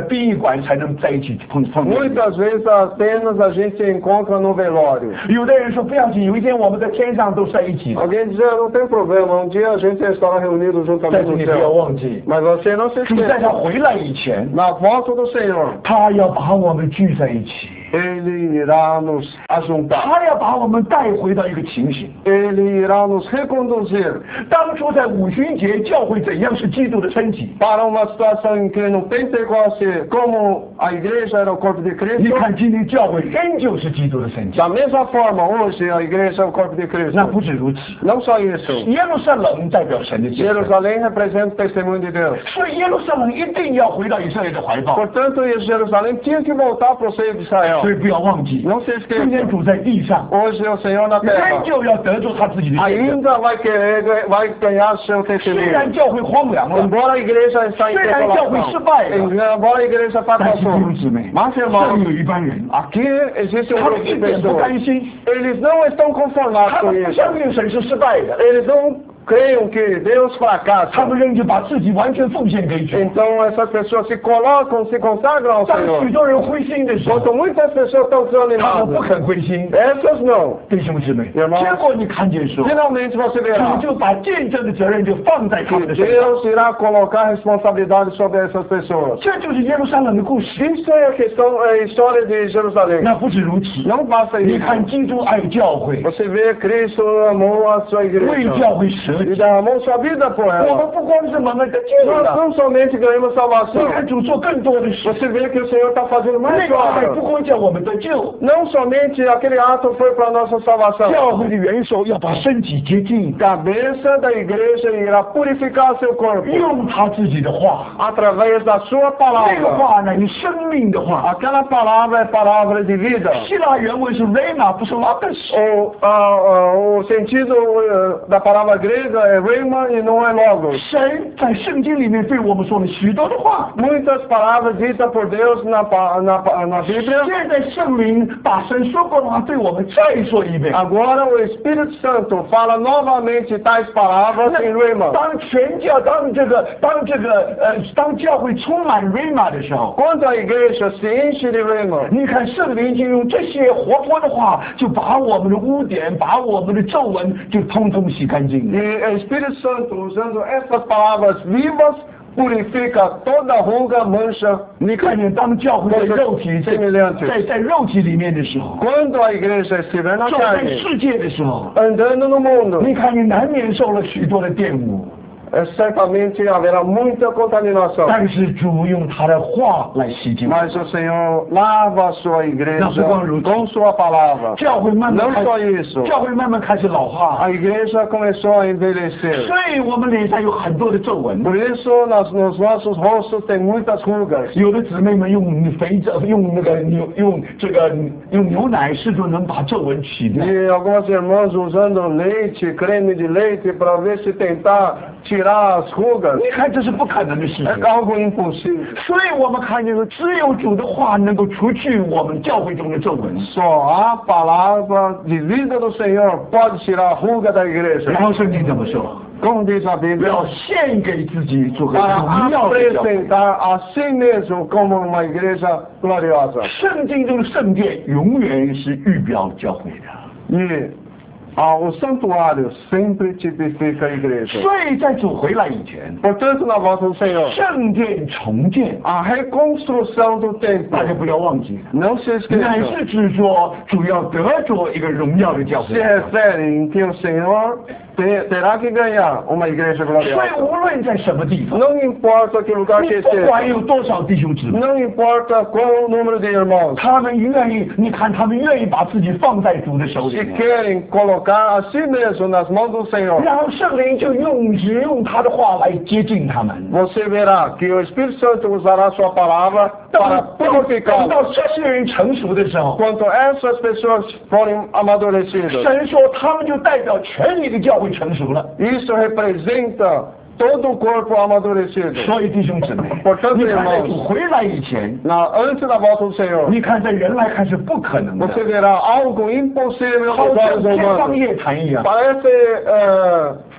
殡仪馆才能在一起碰碰面。 Muitas vezes apenas a gente se encontra no velório. 有的人说不要紧，有一天我们在天上都在一起。 Alguém diz, não tem problema, um dia a gente estará reunido 但 juntamente 是 no 你不要 céu. 忘记， Mas você não se 主在他 esqueça, 回来以前， na volta do Senhor, 他要把我们聚在一起， Ele irá nos ajuntar. 他要把我们带回到一个情形。 Ele irá nos reconduzir 当初在五旬节，教会怎样是基督的身体？ para uma situação em que no Pentecoste, como a igreja era o corpo de 你 Cristo, 看今天教会仍旧是基督的身体。 da mesma forma, hoje a igreja é o corpo de 那 Cristo. 不止如此， Não só isso. 耶路撒冷代表神的见证， Jerusalém representa o testemunho de Deus. 所以耶路撒冷一定要回到以色列的怀抱。 Portanto, Jerusalém tinha que voltar para o seio de Israel. 所以不要忘记， Não se 今天 esqueça. 主在地上， Hoje é o Senhor na 仍 terra. 旧要得着他自己的见证。 Ainda vai querer, vai ganhar seu 虽然 testemunho. 教会荒凉了， Embora a igreja está em 虽然教会失 desolação, 败了， embora a igreja 但是弟兄 fracassou, 姊妹， mas 这里 irmãos, 有一班人， aqui existe um 他 grupo 们 de 一点不 pessoas. 甘心， Eles não estão conformados 他 com 们不 isso. 相信神是失败的， Eles não creiam que Deus 他 fracassa. 们仍旧把自己完全奉献给主。 Então essas pessoas se colocam, se consagram ao 当许 Senhor. 多人灰心的时候， Quanto muitas pessoas estão 他们不 desanimadas, 肯灰心。 essas não. 弟兄姊妹， Irmãos 结果你看见说， Finalmente você 主 verá 就把见证的责任就放在他 que 们的身上。 Deus irá colocar a responsabilidade sobre essas pessoas. 这就是耶路撒冷的故事。 Isso é a questão, é a história de Jerusalém. 那不止如此， Não basta 你 isso. 看基督爱教会， Você vê Cristo amou a sua 为 igreja 教会舍 e 己。 derramou sua vida por 我 ela. 们不光是我们的救 Nós 了， não somente ganhamos 你 salvação. 看主做更多的事。 Você vê que o Senhor está fazendo 那 mais 个爱不 obras. 光叫我们得救， Não somente aquele ato foi para a nossa salvação. 教会的元首要把身体洁净， Cabeça da igreja irá purificar seu corpo 用他自己的话， através da sua 那个 palavra. 话呢，你生命的话。 Aquela palavra é palavra de vida. 希腊原文是 rema， 不是 logos。 O, ah, ah, o sentido eh, da palavra grega é rema e não é logos. 神在圣经里面对我们说了许多的话， Muitas palavras ditas por Deus na, pa- na, pa- na Bíblia. 现在圣灵把神说过的话对我们再说一遍。 Agora o Espírito Santo fala novamente tais palavras em rema. 当全教当这个当这个呃当教会充满 rema 的时候， Quando a igreja se enche de rema, 你看圣灵就用这些活泼的话，就把我们的污点，把我们的皱纹就通通洗干净。 e o Espírito Santo usando essas palavras vivas purifica toda ruga, mancha. 你看见当教会在肉体在 semelhante. 在在肉体里面的时候， Quando a igreja estiver na 走在 carne, 世界的时候， andando no mundo, 你看见难免受了许多的玷污。 eh, certamente haverá muita contaminação. 但是主用他的话来洗净， Mas o Senhor lava a sua igreja Não, não, com sua palavra. 教会慢慢 Não 开 só isso, 教会慢慢开始老化， a igreja começou a envelhecer. 所以我们脸上有很多的皱纹。 Por isso, nas, nos nossos rostos tem muitas rugas. 有的姊妹们用肥皂，用那个牛，用这个用牛奶，试图能把皱纹取掉。 E algumas irmãs usando leite, creme de leite, para ver se tentar tirar as rugas. 你看这是不可能的事 É 情。 algo impossível. 所以我们看见说，只有主的话能够除去我们教会中的皱纹。 Só a palavra de vida do Senhor pode tirar a ruga da igreja. 然后圣经怎么说？ Como diz a 要 Bíblia, 献给自己做个 para 荣耀的教会。 apresentar a si mesmo como uma igreja gloriosa. 圣经中的圣殿永远是预表教会的。 E ah, o santuário sempre tipifica a igreja. 所以在主回来以前， Portanto, na volta do Senhor, 圣殿重建， a reconstrução do 大家 templo, 不要忘记， não se 乃 esqueça, 是指说主要得着一个荣耀的教 se 会。 refere em que o Senhor te- terá que ganhar uma igreja 所以 gloriosa. 无论在什么地方， Não importa que lugar 你 que 不管 esteja, 有多少弟兄姊妹， não importa qual o número de irmãos, 他们愿意，你看他们愿意把自己放在主的手里 se 面， querem colocar a si mesmo nas mãos do Senhor, 然后圣灵就用只用他的话来接近他们。 você verá que o Espírito Santo usará sua palavra 等 para 等 purificá-los. 到这些人成熟的时候， Quando essas pessoas forem amadurecidas, 神说他们就代表全体的教会成熟了。 isso representa todo o corpo amadurecido. 所以弟兄姊妹， Portanto, 你看在 irmãos, 主回来以前， na, antes da volta do Senhor, 你看在人来看是不可能的， você verá algo impossível 好 nos 像 olhos 天方 humanos. 夜谭一样。 Parece eh,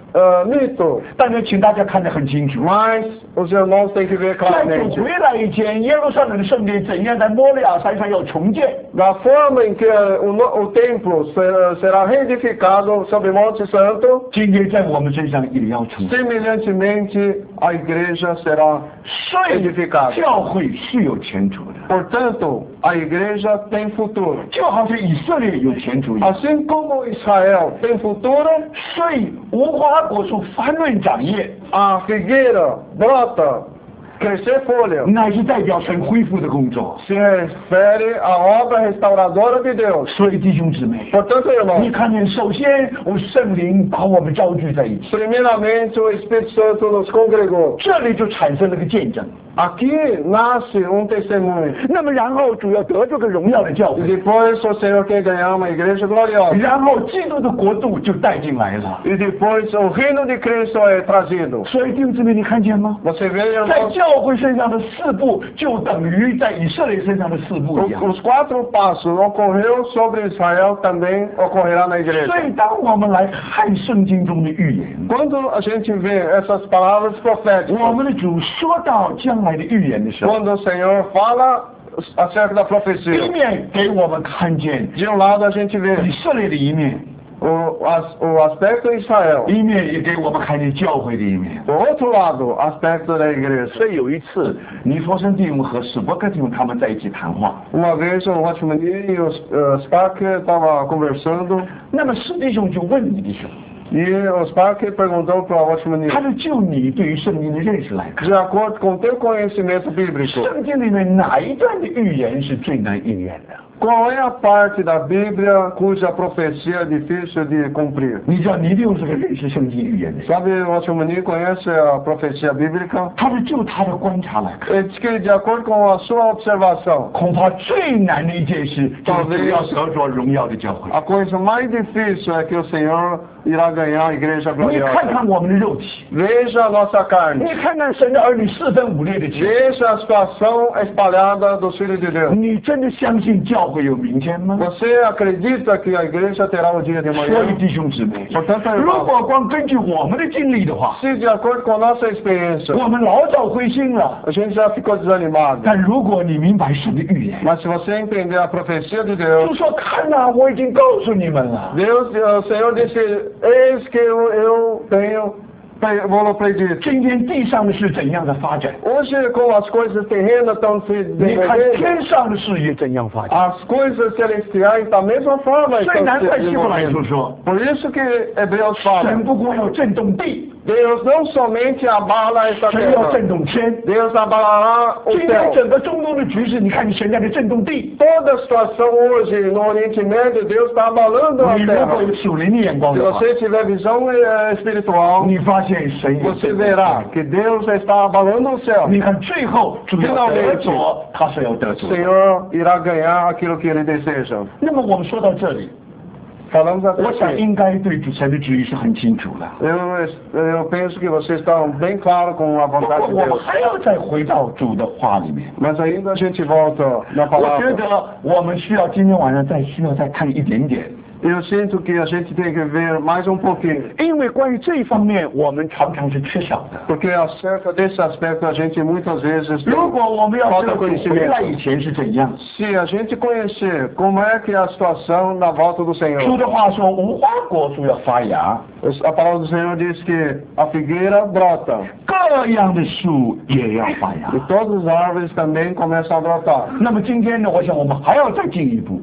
uh, mito. 但是请大家看得很清楚， Mas os irmãos têm que ver 在主 claramente. 回来以前，耶路撒冷的圣殿怎样在摩利亚山上要重建， Da forma em que o, no- o templo será, será reedificado sobre Monte Santo, 今天在我们身上也要重建。 semelhantemente a igreja será 所以 edificada. 教会是有前途的， Portanto, a igreja tem futuro. 就好像以色列有前途一样。 Assim como Israel tem futuro, 所以无花果树繁润长叶， a figueira brota, crescer folha, 乃是代表神恢复的工作。 se refere à obra restauradora de Deus. 所以弟兄姊妹， Portanto, 你 irmãos, 看见，首先我们圣灵把我们招聚在一起， primeiramente o Espírito Santo nos congregou. 这里就产生了个见证。 Aqui nasce um testemunho. 那么然后主要得这个荣耀的教 E 会， depois o Senhor quer ganhar uma igreja gloriosa. 然后基督的国度就带进来了。 E depois o reino de Cristo é trazido. 所以弟兄姊妹，你看见吗？ Você vê, 在 irmãos, 教会身上的四步，就等于在以色列身上的四步一样。 os quatro passos ocorreu sobre Israel, também ocorrerá na 所 igreja. 以当我们来看圣经中的预言， Quando a gente vê essas palavras 我 proféticas, 们的主说到将来的预言的时候， quando o Senhor fala acerca da 一 profecia, 面给我们看见 de um lado a gente 以 vê 色列的一面， o, as- o aspecto de Israel, 一面也给我们看见教会的一面。 do outro lado, aspecto da igreja. 所以有一次，尼佛生弟兄和史伯克弟兄他们在一起谈话， Uma vez o Watchman Nee e o uh, Spark estavam conversando, 那么史弟兄就问你弟兄， e o Spark perguntou para o Watchman Nee, 他说就你对于圣经的认识来看， de acordo com o teu conhecimento bíblico, 圣经里面哪一段的预言是最难应验的？ qual é a parte da Bíblia cuja profecia é difícil de cumprir? 你知道尼弟兄是个认识圣经预言的人， Sabe, o Watchman Nee conhece a profecia bíblica? 他说就他的观察来看， Ele diz que, de acordo com a sua observação, 恐怕最难的一件事就是主要得着荣耀的教会。 a coisa mais difícil é que o Senhor irá ganhar a igreja 你看 gloriosa. 看我们的肉体， Veja a nossa 你 carne. 看看神的儿女四分五裂的情， Veja a situação espalhada dos filhos de Deus. 你真的相信教会有明天吗？ Você acredita que a igreja terá o dia de 所以 amanhã? 弟兄姊妹， Portanto, 如 irmãos, 果光根据我们的经历的话， se de acordo com a nossa experiência, 我们老早灰心了。 a gente já ficou desanimado. 但如果你明白神的预言， Mas se você entender a profecia de 就 Deus, 说看呐、我已经告诉你们了。 Deus, o Senhor disse, eis que eu, eu tenho, pre- vou predito. 今天地上的事怎样的发展， Hoje, como as coisas terrenas estão se 你看 desenvolvendo, 天上的事也怎样发展。 as coisas celestiais da mesma forma 所以 estão 难 se 怪希伯来书 desenvolvendo. 说， Por isso que Hebreus 神 fala, 不过要震动地， Deus não somente abala esta 神要 terra, 震动天。 Deus abalará o 今天 céu. 整个中东的局势，你看神在这震动地。 Toda a situação hoje no Oriente Médio, Deus está abalando a 你如果 terra. 有属灵的眼光 Se 的话， você tiver visão eh, espiritual, 你发现神也 você verá que Deus está abalando o céu. 你看最后主要得着，他是要得 O 着。 Senhor irá ganhar aquilo que Ele deseja. 那么我们说到这里， Falamos até 我想 aqui. 应该对主神的旨意是很清楚的。 Eu, eu penso que vocês estão bem claros com a 不过 vontade de 我们 Deus. 还要再回到主的话里面。 Mas ainda a gente volta na 我觉 palavra. 得我们需要今天晚上再需要再看一点点， Eu sinto que a gente tem que ver mais um pouquinho. 因为关于这一方面我们常常是缺少的。 Porque acerca desse aspecto a gente muitas vezes 如果我们要知道 falta 主回来以 conhecimento. 前是怎样， Se a gente conhecer como é que é a situação na volta do 主 Senhor, 的话说无花果树要发芽， a palavra do Senhor diz que a figueira brota 各样的树也要发芽 e。todas as árvores também começam a brotar. 那么今天呢，我想我们还要再进一步。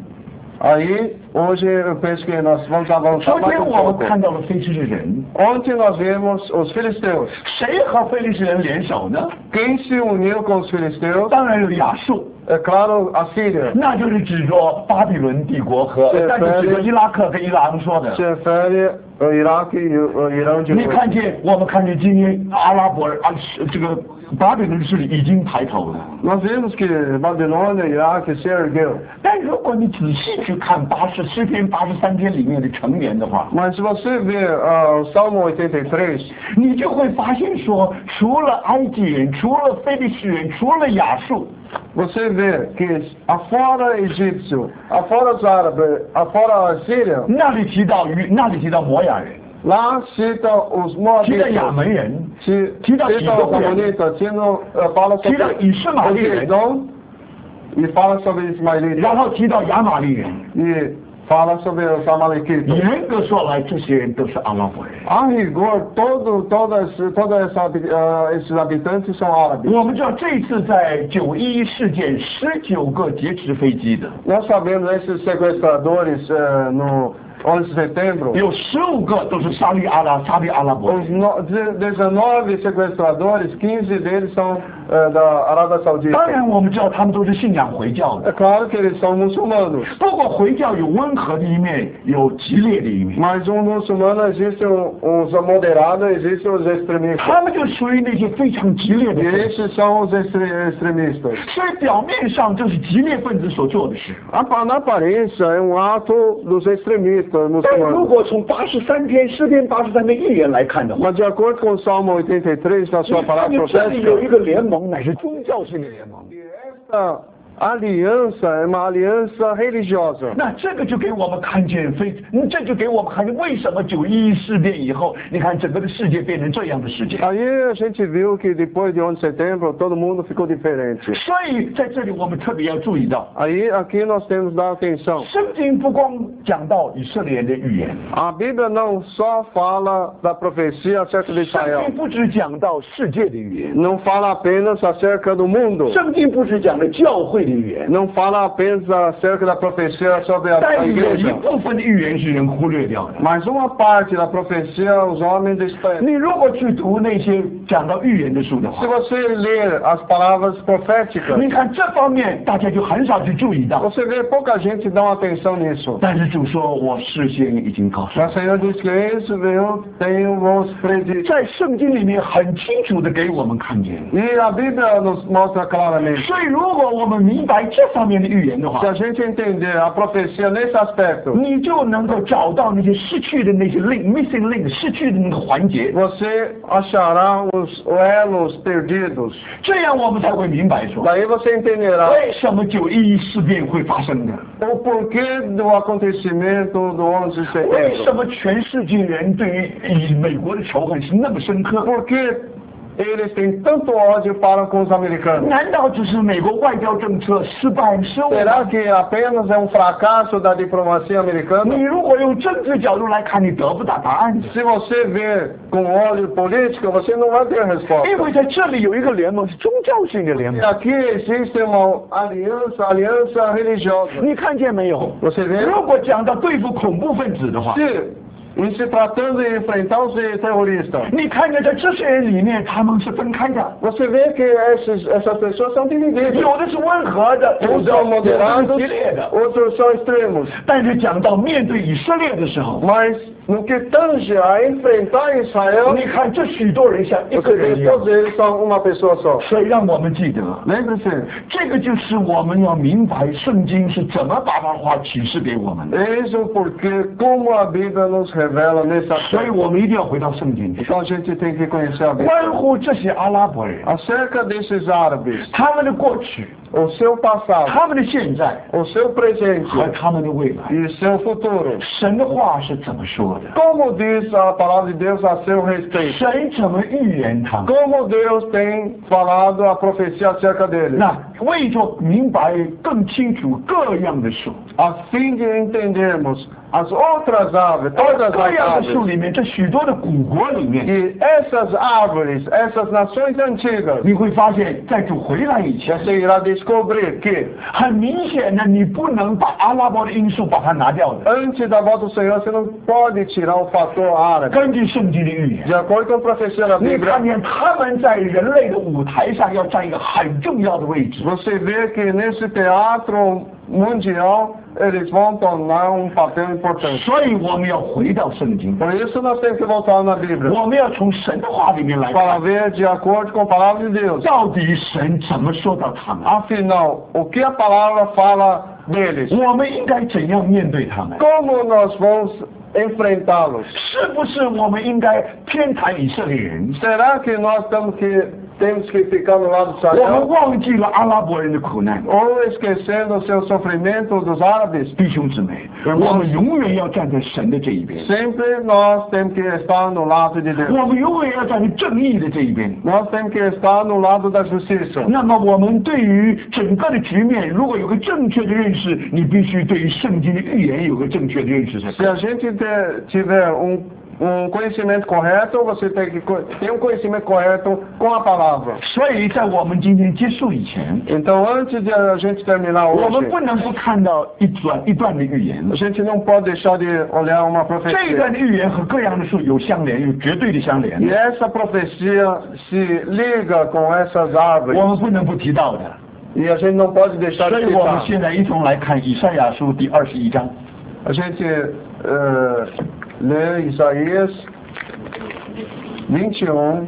Aí, hoje eu penso que nós vamos avançar 昨 mais 天 um 我们 pouco. 看到了非利士人， Ontem nós vimos os filisteus. 谁和非利士人联手呢？ Quem se uniu com os filisteus? 当然有亚述， É claro, a Síria. 那就是指着巴比伦帝国和， 是但是指着伊拉克跟伊朗说的。 Se refere ao Iraque e ao Irã de 你 hoje. 看见我们看见今天阿拉伯啊这个巴比伦势力已经抬头了， Nós vimos que Babilônia e Iraque se ergueu. 但如果你仔细去看八十诗篇八十三篇里面的成员的话， Mas se você ver uh, o Salmo oitenta e três, 你就会发现说，除了埃及人，除了非利士人，除了亚述， você vê que afora egípcio, afora os árabes, afora a Síria, 那里提到与那里提到摩亚人， Lá cita os 提到亚 moabitas, 门人， ci- 提到 cita 以 os 东人， amonitas, cita, eh, fala 提到 sobre 以实玛 os 利人， Edom e fala sobre os 然 ismaelitas 后提到亚玛利人。 e fala sobre os amalequitas. 严格说来，这些人都是阿拉伯人。 A rigor, todo, todas, todas essa, eh, esses habitantes são árabes. 我们知道这一次在九一一事件，十九个劫持飞机的， Nós sabemos esses sequestradores eh, no onze de setembro, 有十五个都是沙利阿拉沙利阿拉伯 os 人。 no, de- dezenove sequestradores, quinze deles são eh, da Arábia 当 Saudita. 然，我们知道他们都是信仰回教 É 的， claro que eles são muçulmanos, 不过回教有温和的一面，有激烈的一面。 mas um muçulmano existe um, os moderados, existem os extremistas. 他们就属于那些非常激烈的 E 分子， esses são os extre- extremistas. 所以表面上这是激烈分子所做的事。 A- Na aparência é um ato dos extremistas 但如 muçulmanos. 果从八十三篇诗篇八十三篇预言来看的话， Mas de acordo com o Salmo oitenta e três, na 你 sua 看 palavra 见这里有一 profética, 个联盟，乃是宗教性的联盟。 esta aliança é uma aliança religiosa. 那这个就给我们看见非，嗯这就给我们看见为什么九一一事变以后，你看整个的世界变成这样的世界。 Aí a gente viu que depois de onze de setembro todo mundo ficou diferente. 所以在这里我们特别要注意到， Aí aqui nós temos que dar atenção. 圣经不光讲到以色列人的预言， A Bíblia não só fala da profecia acerca de 圣 Israel, 经不只讲到世界的预言， não fala apenas acerca do mundo, 圣经不只讲了教会的预言， não fala apenas acerca da profecia sobre a, 但 a 是有一 igreja. 部分的预言是人忽略掉的。 Mas uma parte da profecia os homens desprezam. 你如果去读那些讲到预言的书的 Se 话， você ler as palavras proféticas, 你看这方面大家就很少去注意到。 você vê pouca gente dá atenção nisso. 但是主说，我事先已经告诉 Mas o Senhor diz que isso eu tenho vos predito. 在圣经里面很清楚的给我们看见。 E a Bíblia nos mostra claramente. 所以如果我们明白这方面的预言的话 Se，a gente entender a profecia nesse aspecto, 你就能够找到那些失去的那些 link missing link 失去的那个环节， você achará os elos perdidos. 这样我们才会明白说， Daí você entenderá 为什么九一一事变会发生的， o porquê do acontecimento do onze de 为什 setembro. 么全世界人对于以美国的仇恨是那么深刻。 Por que eles têm tanto ódio para com os americanos? 难道只是美国外交政策失败失误 Será 吗？ que apenas é um fracasso da diplomacia 你 americana? 如果用政治角度来看，你得不到答案的。 Se você ver com óleo político, você não vai ter resposta. 因为在这里有一个联盟是宗教性的联 E 盟， aqui existe uma aliança, aliança religiosa. 你看见没有？ Você vê? 如果讲到对付恐怖分子的话， Se, em se tratando de enfrentar os terroristas, 你看见在这些人里面他们是分开的， você vê que esses, essas pessoas são divididas. 有的是温和的，有 Uns 的 são 有的 moderados, 是激烈的。 outros são extremos. 但是讲到面对以色列的时候， Mas no que tange a enfrentar Israel, 你看这许多人像一个 você 人 vê 一样。 todos eles são uma pessoa só. 所以让我们记得， Lembre-se, 这个就是我们要明白圣经是怎么把它话启示给我们的。 eis o porquê, como a Bíblia nos revela nesse 所以 aspecto. 我们一定要回到圣经， Então a gente tem que conhecer a Bíblia. 关乎这些阿拉伯人， Acerca desses árabes, 他们的过去、 o seu passado, 他们的现在 o seu presente 和他们的未来， e o seu futuro. 神的话是怎么说的？ Como diz a palavra de Deus a seu respeito? 神怎么预言他们？ Como Deus tem falado a profecia acerca deles? 那为着明白更清楚各样的树， A fim de entendermos as outras árvores, todas 各 as 样的树 árvores. 里面，这许多的古国里面， E essas árvores, essas nações antigas, 你会发现，在主回来以前， você irá descobrir que 很明显的，你不能把阿拉伯的因素把它拿掉的。 antes da volta do Senhor você não pode tirar o fator árabe. 根据圣经的预言， De acordo com a profecia da 你看 Bíblia, 见他们在人类的舞台上要占一个很重要的位置。 você vê que nesse teatro mundial eles vão tomar um papel importante. 所以我们要回到圣经， Por isso nós temos que voltar na Bíblia 我们要从神的话里面来 para 看， ver de acordo com a palavra de Deus. 到底神怎么说到他们， Afinal, o que a palavra fala deles? 我们应该怎样面对他们？ Como nós vamos enfrentá-los? 是不是我们应该偏袒以色列人？ Será que nós temos que temos que ficar no lado 我们 sagrado, 忘记了阿拉伯人的苦难。 ou esquecendo o seu sofrimento dos árabes. 弟兄姊妹，我们永远要站在神的这一边， Sempre nós temos que estar no lado de Deus. 我们永远要站在正义的这一边。 Nós temos que estar no lado da justiça. 那么我们对于整个的局面，如果有个正确的认识，你必须对于圣经的预言有个正确的认识才可 Se 以。 a gente ter, tiver um, um conhecimento correto, você tem que co- ter um conhecimento correto com a palavra. 所以在我们今天结束以前， Então, antes de a gente terminar 我们 hoje, 不能不看到一段一段的预言。 a gente não pode deixar de olhar uma 这一 profecia. 段的预言和各样的树有相连，有绝对的相连 E。essa profecia se liga com essas 我 árvores. 们不能不提到的。 E a gente não pode deixar 所 de 以我们 citar. 现在一同来看以赛亚书第二十一章。 A gente eh, lê Isaías vinte e um.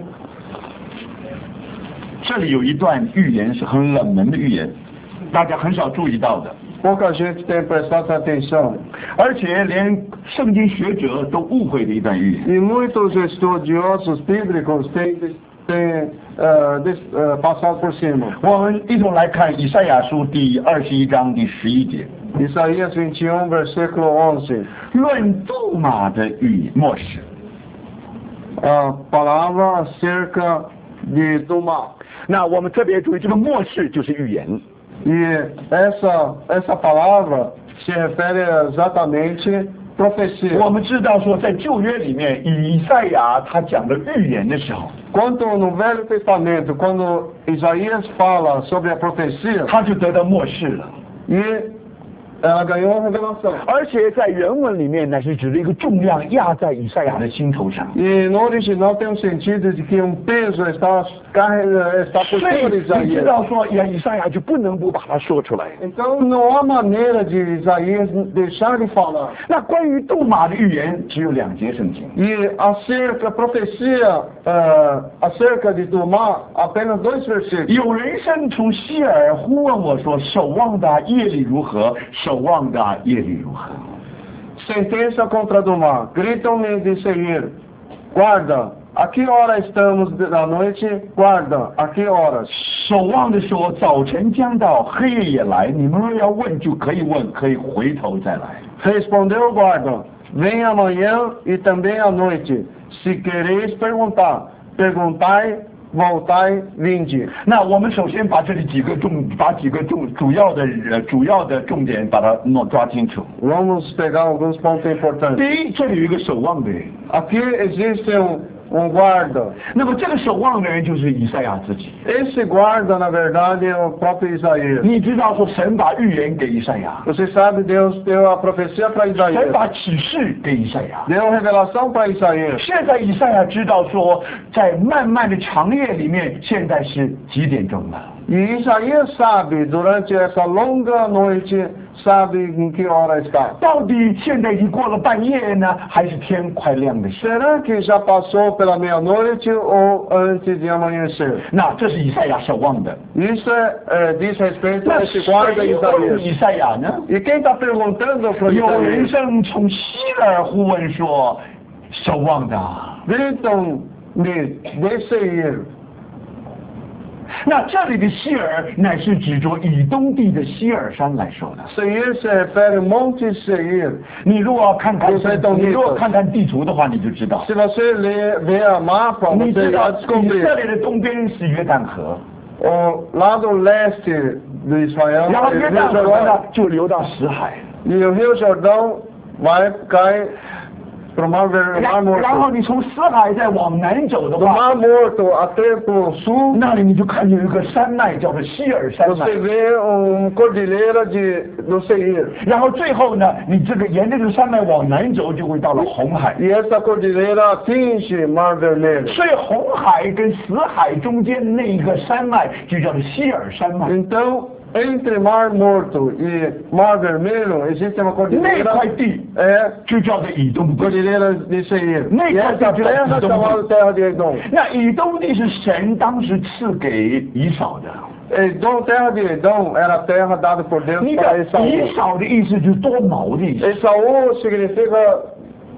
这里有一段预言是很冷门的预言，大家很少注意到的， Pouca gente tem prestado atenção. 而且连圣经学者都误会的一段预言。 E muitos estudiosos bíblicos têm, têm eh, des- eh, passado por cima. 我们一同来看以赛亚书第二十一章第十一节， Isaías vinte e um, versículo onze. 论杜马的预末世。 A palavra acerca de Dumá. 那我们特别注意，这个末世就是预言。 E essa, essa palavra se refere exatamente profecia. 我们知道说，在旧约里面，以赛亚他讲的预言的时候， Quanto no Velho Testamento, quando Isaías fala sobre a profecia, 他就得到末世了。 e ela ganhou a revelação. 而且在原文里面呢，是指的一个重量压在以赛亚的心头上。 E no original tem um sentido de que um peso está, carrega- está por 所以 cima de 你知 Isaías. 道说，以以赛亚就不能不把它说出来。 Então não há maneira de Isaías deixar de falar. 那关于杜马的预言只有两节圣经， E acerca, a profecia eh, acerca de Dumá, apenas dois versículos. 有人声从希尔呼问我说：“守望的夜里如何？守望的夜里如何？” Sentença contra Dumá. Gritam-me de Seir. Guarda, a que hora estamos da noite? Guarda, a que horas? 守望的说：“早晨将到，黑夜也来。你们若要问，就可以问，可以回头再来。” Respondeu o guarda. Vem amanhã e também à noite. Se quereis perguntar, perguntai, voltai, vinde. 那我们首先把这里几个重，把几个重主要的呃主要的重点把它弄抓清楚。 Vamos pegar alguns pontos importantes. 第一，这里有一个守望的人， Aqui existe um, um guarda. 那么这个守望的人就是以赛亚自己。 Esse guarda, na verdade, é o próprio Isaías. 你知道说神把预言给以赛亚， Você sabe, Deus deu a profecia para 神 Isaías. 把启示给以赛亚。 Deu revelação para Isaías. 现在以赛亚知道说，在漫漫的长夜里面，现在是几点钟了？ E Isaías sabe, durante essa longa noite, sabe em que hora está. 到底现在已经过了半夜呢，还是天快亮的时候？ Será que já passou pela meia-noite ou antes de amanhecer? 那这是以赛亚守望的。 Isso é, é, diz respeito 那 a esse guarda 谁问 Isaías. 以赛亚呢？ E quem está perguntando para 有人 Isaías? 声从希尔呼问说：“守望的。” Gritam-me de Seir. 那这里的希尔乃是指着以东地的希尔山来说的。 Seir se refere ao Monte Seir. 你如果看看我在懂你如果意思看看地图的话，你就知道。 Se você ler, ver a mapa, 你 você 知道 vai 以 descobrir. 色列的东边是约旦河， O lado leste de Israel 然后 é 约 o 旦 Rio 河呢 Jordão. 就流到死海， E o Rio Jordão vai cair para o Mar, Ver- 然 Mar 然后 Morto. 你从死海再往南走的 Do 话， Mar Morto até para o sul, 那里你就看见有一个山脉叫做希尔山脉。 você vê uma cordilheira de, do Seir. 然后最后呢，你这个沿着这个山脉往南走，就会到了红海。 E essa cordilheira atinge Mar Vermelho. 所以红海跟死海中间那一个山脉就叫做希尔山脉。 Então, entre Mar Morto e Mar Vermelho existe uma 那 cordilheira, 块地 é 就叫做以东地。 cordilheira de Seir. Nem E essa cordilheira terra de Edom. chamada Terra de Edom. 那以东地是神当时赐给以扫的。 Edom, terra de Edom, era a terra dada por Deus 你 para 的 Esaú. 以扫的意思就是多毛的意思。 Esaú significa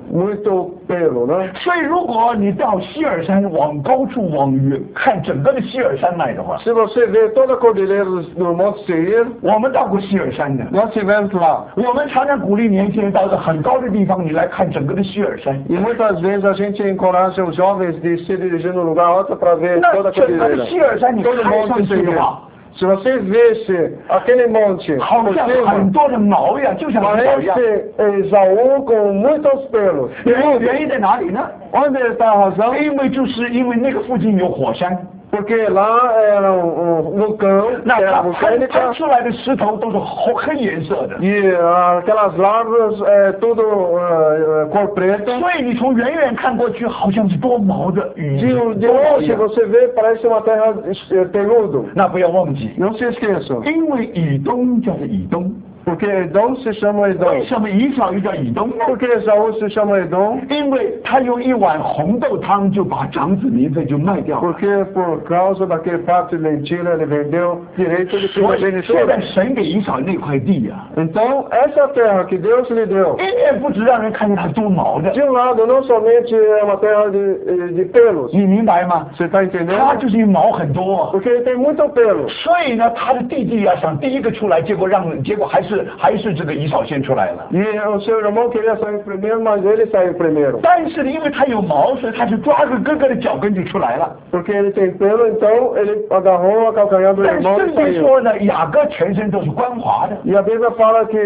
muito pelo, né? 所以如果你到希尔山往高处往远看整个的希尔山脉的话， Se você vê toda a cordilheira do, do Monte Seir, 我们到过希尔山的， nós tivemos lá. 我们常常鼓励年轻人到一个很高的地方，你来看整个的希尔山。 E muitas vezes a gente encoraja os jovens de se dirigir no lugar alto para ver 那 toda a 整个的 cordilheira. 希尔山你 Todo 看 Monte 上去的 Seir. 话， Se você visse aquele monte 好 por 像很 cima, 多的毛一样，就像毛一样。 parece Esaú com muitos pelos. 原原因在哪里呢？ Onde está a razão? 因为就是因为那个附近有火山， Porque lá era um, um vulcão, 那 terra 它喷喷 vulcânica, 出来的石头都是红黑颜色的， e ah, aquelas lavas, é, tudo ah, cor preta. 所以你从远远看过去，好像是多毛的雨， De, de 多毛一 longe 样。 você vê, parece uma terra eh, peludo. 那不要忘记， Não se esqueçam, 因为以东叫做以东， porque Edom se chama 为 Edom. 什么以扫又叫以东呢？ Por que Esaú se chama Edom? 因为他用一碗红豆汤就把长子名分就卖掉了。 Porque por causa daquele prato de lentilha ele vendeu direito de 所以现 primogenitura. 在神给以扫那块地呀、 Então, essa terra que Deus lhe deu, 一面不止让人看见它多毛的， de um lado, não somente é uma terra de, de pelos, 你明白吗？ você está 它 entendendo? 就是因为毛很多， Porque ele tem muito pelo. 所以呢，他的弟弟啊想第一个出来，结果让结果还是还是这个以扫先出来了。 E o seu irmão queria sair primeiro, mas ele saiu primeiro. 但是呢，因为他有毛，所以他就抓个哥哥的脚跟就出来了。 Porque ele tem pelo, então ele agarrou a calcanhar do 但 irmão 圣 e 经 saiu. 说呢，雅各全身都是光滑的， E a Bíblia fala que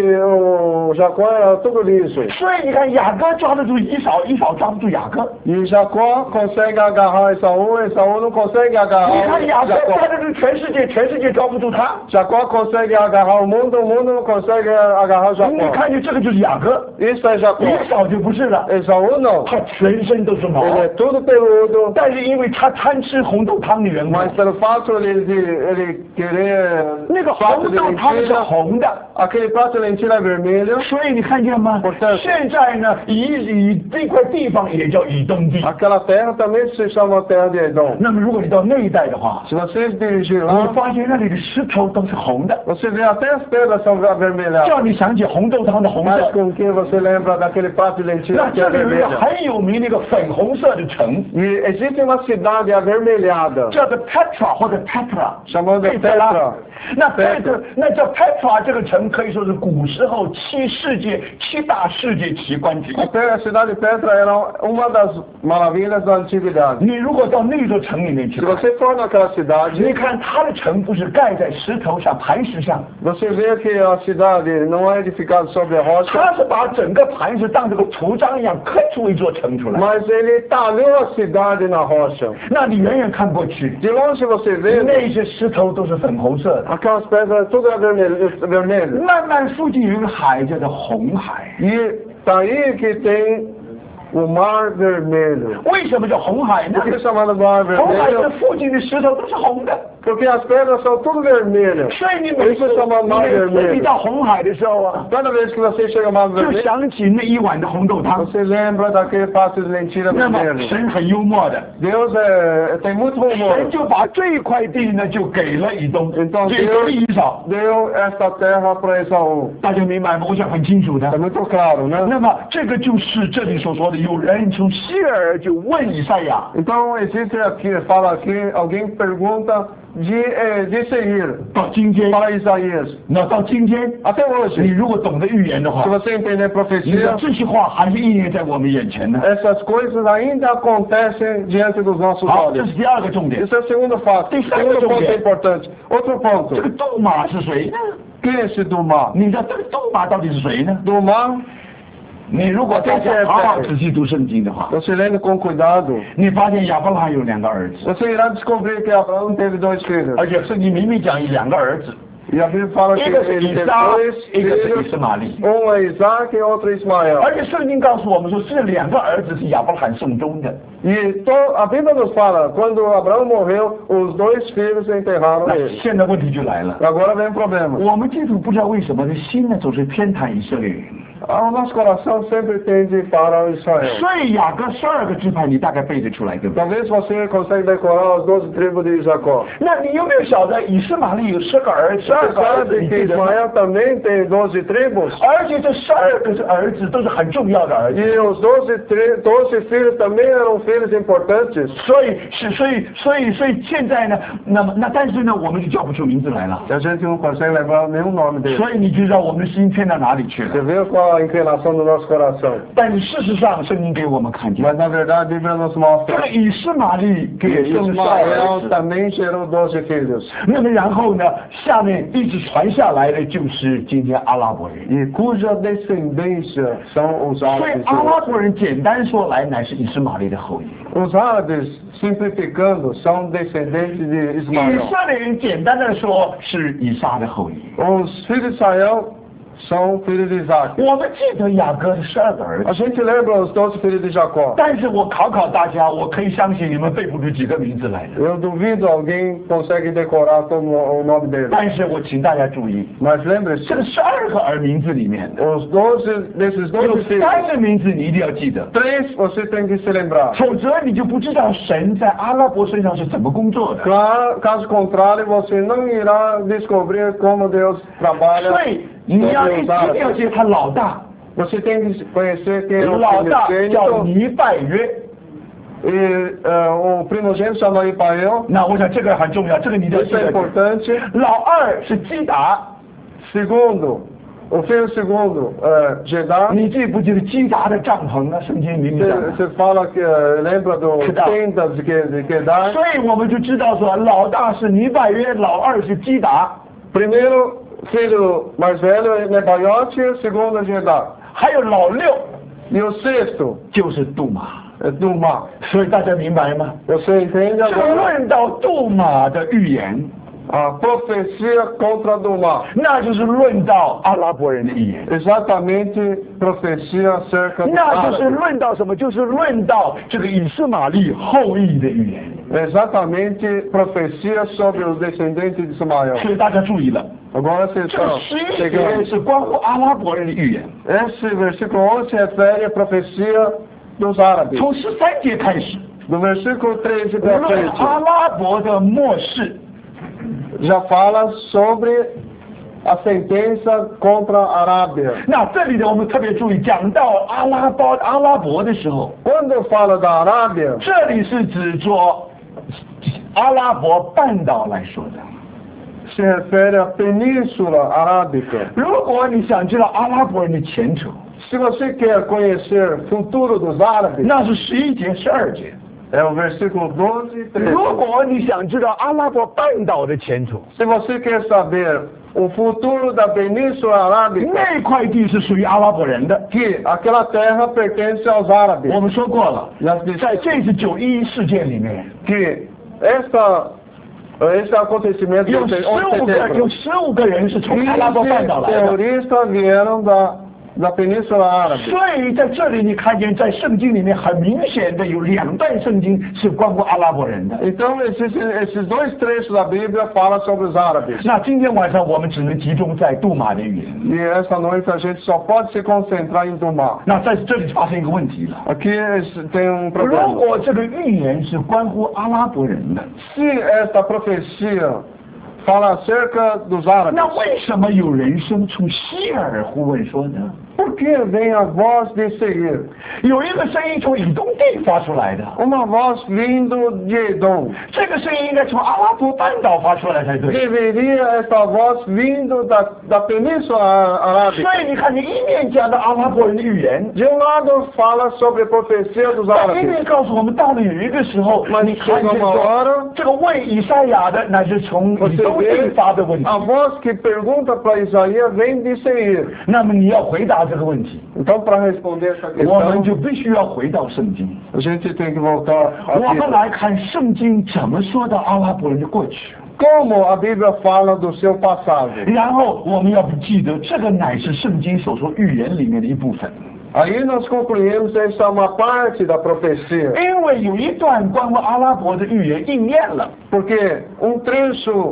o Jacó era tudo liso. 所以你看雅各抓得住以扫，以扫抓不住雅各。 E Jacó consegue agarrar Esaú, Esaú não consegue 你 agarrar 看雅各 Jacó. 抓得住全世界，全世界抓不住他。 Jacó consegue agarrar o mundo, o mundo não consegue agarrar 你 Jacó. 看见这个就是雅各， Isso é Jacó. 以扫就不是了， Esaú não. 他全身都是毛。 Ele é tudo peludo, 但是因为他贪吃红豆汤的缘故， mas pelo fato ele, de ele querer 那个 prato 红 de 豆汤是 lentilha, 红的。 aquele prato de lentilha é vermelho, 所以你看见吗 Portanto-？ 现在呢，以以这块地方也叫以东地。 aquela terra também se chama terra de Edom. 那么如果你到那一带的话， Se você se dirigir 你 lá, 发现那里的石头都是红的， você vê até as pedras são avermelhadas. 叫你想起红豆汤的红 Mas 色。 com que você lembra daquele prato de 那 lentilha que 这 é 里有一个 vermelha? 很有名的一个粉红色的城， E existe uma cidade avermelhada, 叫做 Petra 或者 Petra， chamada 佩特拉 Petra. 那 Petra 那叫 Petra 这个城可以说是古时候七世界七大世界奇观之一。 A pe- a cidade de Petra era uma das maravilhas da antiguidade. 你如果到那座城里面去 Se 看， você for naquela 你 cidade, 看它的城不是盖在石头上磐石上， você vê que a cidade não é edificada sobre a rocha, 它是把整个磐石当这个图章一样刻出一座城出来。 mas ele talhou a cidade na rocha. 那你远远看过去， De longe você vê, 那些石头都是粉红色的。 aquelas pedras tudo é vermelho, vermelho. 慢慢附近有一个海叫做红海。 E daí que tem o Mar Vermelho. 为什么叫红海呢 Por？que é chamado Mar 红海的 Vermelho? 附近的石头都是红的， Porque as pedras são tudo vermelhas. 所以你每次 Por isso chama 你 Mar 每次你 Vermelho. 到红海的时候啊， Cada vez que você chega ao Mar 就 Vermelho, 想起那一碗的红豆汤。 você lembra daquele prato de lentilha 那么 vermelho. 神很幽默的， Deus é, tem muito 神 humor. 就把这一块地呢就给了以东， Então 给了以扫。 Deu esta terra para Esaú. 大家明白吗？我想很清楚的 É。muito claro, né? 那么这个就是这里所说的，有人从希尔就问以赛亚， Então existe aqui, fala aqui, alguém pergunta de, eh, de Seir 到今天， para Isaías. 那到今天， Até 你 hoje, 如果懂得预言的 se 话， você entender 你的 profecia, 这些话还是应验在我们眼前的。 essas coisas ainda acontecem diante dos nossos 好，这 olhos. 是第二个重点。 Esse é o segundo fato. Tem Segundo certo, ponto João. importante. Outro 这个 ponto. 杜马是谁呢？ Quem é esse Dumá? 你知道这个杜马到底是谁呢？ Dumá, 你如果大家好好仔细读圣经的话， você lendo com cuidado, 你发现亚伯拉罕有两个儿子， você irá descobrir que Abraão teve dois filhos. 而且圣经明明讲有两个儿子， E a Bíblia fala que 一个是 ele 以 teve 撒， dois 一个是以 filhos, 斯玛利。 um é Isaac e outro é Ismael. 而且圣经告诉我们说，这两个儿子是亚伯拉罕送终的。 E to, a Bíblia nos fala, quando Abraão morreu, os dois filhos enterraram 那 ele. 现在问题就来了， Agora vem o problema. 我们基督不知道为什么这心呢总是偏袒以色列人。 O nosso coração sempre tende para Israel. 所以雅各十二个支派你大概背得出来，对不对？ Talvez você consiga decorar as doze tribos de Jacó. 那你有没有晓得以斯玛利有十个儿子？十二 Você 个儿子， sabe 你 que 记得吗？ Ismael também tem doze tribos? 而且这十二个儿子都是很重要的儿子。 E os doze, tri- doze filhos também eram filhos importantes. 所以是，所以，所以，所以现在呢，那么那但是呢，我们就叫不出名字来了。 A gente não consegue lembrar nenhum nome dele. 所以你就知道我们的心偏到哪里去 Você 了。 vê qual a inclinação do nosso coração. 但是事实上，圣经给我们看见， Mas na verdade a Bíblia nos 这 mostra 个以斯玛利给 que 生了十二 Ismael 儿子。 também gerou doze filhos. 那么然后呢，下面一直传下来的就是今天阿拉伯人。 E cuja descendência são os 所以 árabes. 阿拉伯人简单说来，乃是以斯玛利的后裔。 Os árabes, simplificando, são descendentes de 以 Ismael. 色列人简单的说是以撒的后裔。 Os filhos de Israel são filhos de Isaac. 我们记得雅各的十二个儿 A 子， gente lembra os doze filhos de Jacó. 但是我考考大家，我可以相信你们背不出几个名字来的。 Eu duvido alguém consegue decorar todo o nome dele. 但是我请大家注意， Mas lembre-se, 这个十二个儿名字里面的 os doze desses 有 doze 三 filhos, 个名字你一定要记得， três você tem que se lembrar. 否则你就不知道神在阿拉伯身上是怎么工作的。 Claro, caso contrário, você não irá descobrir como Deus trabalha 所以你要 sobre 一 os 定要 árabes. 记得他老大， Você tem que conhecer quem é o 老大叫 primogênito. 尼拜约。 E uh, o primogênito chama Ipael. 那我想这个很重要，这个你一定要记 Isso é 得。 importante. 老二是基达， Segundo, o filho segundo, uh, Jedá. 你记不记得基达的帐篷呢？圣经明明讲的。 Você fala que uh, lembra do Kedar. tendas de Que- de Kedar. 所以我们就知道说，老大是尼拜约，老二是基达， Primeiro filho mais velho é Nebaiote, o segundo é Jedá. 还有老六 E o sexto 就是杜马。 é Duma. 所以大家明白吗？ Você entende 这 agora? 论到杜马的预言， A profecia contra Duma. 那就是论到阿拉伯人的预言， Exatamente profecia acerca do 那就是 árabe. 论到什么？就是论到这个以斯玛利后裔的预言。 Exatamente profecia sobre os descendentes de Ismael. 所以大家注意了， Agora vocês 这个 estão 十一节 chegando. 是关乎阿拉伯人的预言， Esse versículo onze se refere à profecia dos árabes. 从十三节开始， Do versículo treze para 论 frente, 阿拉伯的末世。 já fala sobre a sentença contra a Arábia. 那这里呢，我们特别注意，讲到阿拉伯阿拉伯的时候， Quando fala da Arábia, 这里是指着阿拉伯半岛来说的。 se refere à Península Arábica. 如果你想知道阿拉伯人的前途， Se você quer conhecer o futuro dos árabes, 那是十一节、十二节。 é o versículo doze e 如 treze. 果你想知道阿拉伯半岛的前途， Se você quer saber o futuro da Península Arábica, 那块地是属于阿拉伯人的。 que aquela terra pertence aos árabes. 我们说过了， Já 在 disse 这次九一一事件里面， que esta, esse acontecimento 有 de 十 onze de 五个有 setembro, 十五个人是从阿拉伯半岛 quinze 来的。 terroristas vieram da, da Península Árabe. 所以在这里你看见，在圣经里面很明显的有两段圣经是关乎阿拉伯人的。 Então, esses, esses dois trechos da Bíblia falam sobre os árabes. 那今天晚上我们只能集中在杜马的语言。 E essa noite a gente só pode se concentrar em Dumá. 那在这里发生一个问题了。 Aqui esse- tem um 如 problema. 果这个预言是关乎阿拉伯人的， Se esta profecia fala acerca dos árabes, 那为什么有人声从希尔呼问说呢？ por que vem a voz de Seir? 有一个声音从以东地发出来的， Uma voz vindo de Edom. 这个声音应该从阿拉伯半岛发出来才对。 Deveria esta voz vindo da, da Península Arábica. 所以你看，你一面讲到阿拉伯人的预言， De um lado fala sobre a profecia dos 但一 árabes. 面告诉我们，到了有一个时候， Mas 你看 chega 见 uma 说， hora, 这个问以赛亚的乃是从以 você 东地 vê 发的问题。 a voz que pergunta para Isaías vem de Seir. 那么你要回答这个问题， Então, para responder essa 我们 questão, 就必须要回到圣经。 a gente tem que voltar 我 à 们 Bíblia. 来看圣经怎么说到阿拉伯人的过去， Como a Bíblia fala do seu passado. 然后我们要记得，这个乃是圣经所说预言里面的一部分。 Aí nós concluímos essa é uma parte da profecia. 因为有一段关于阿拉伯的预言应验了， Porque um trecho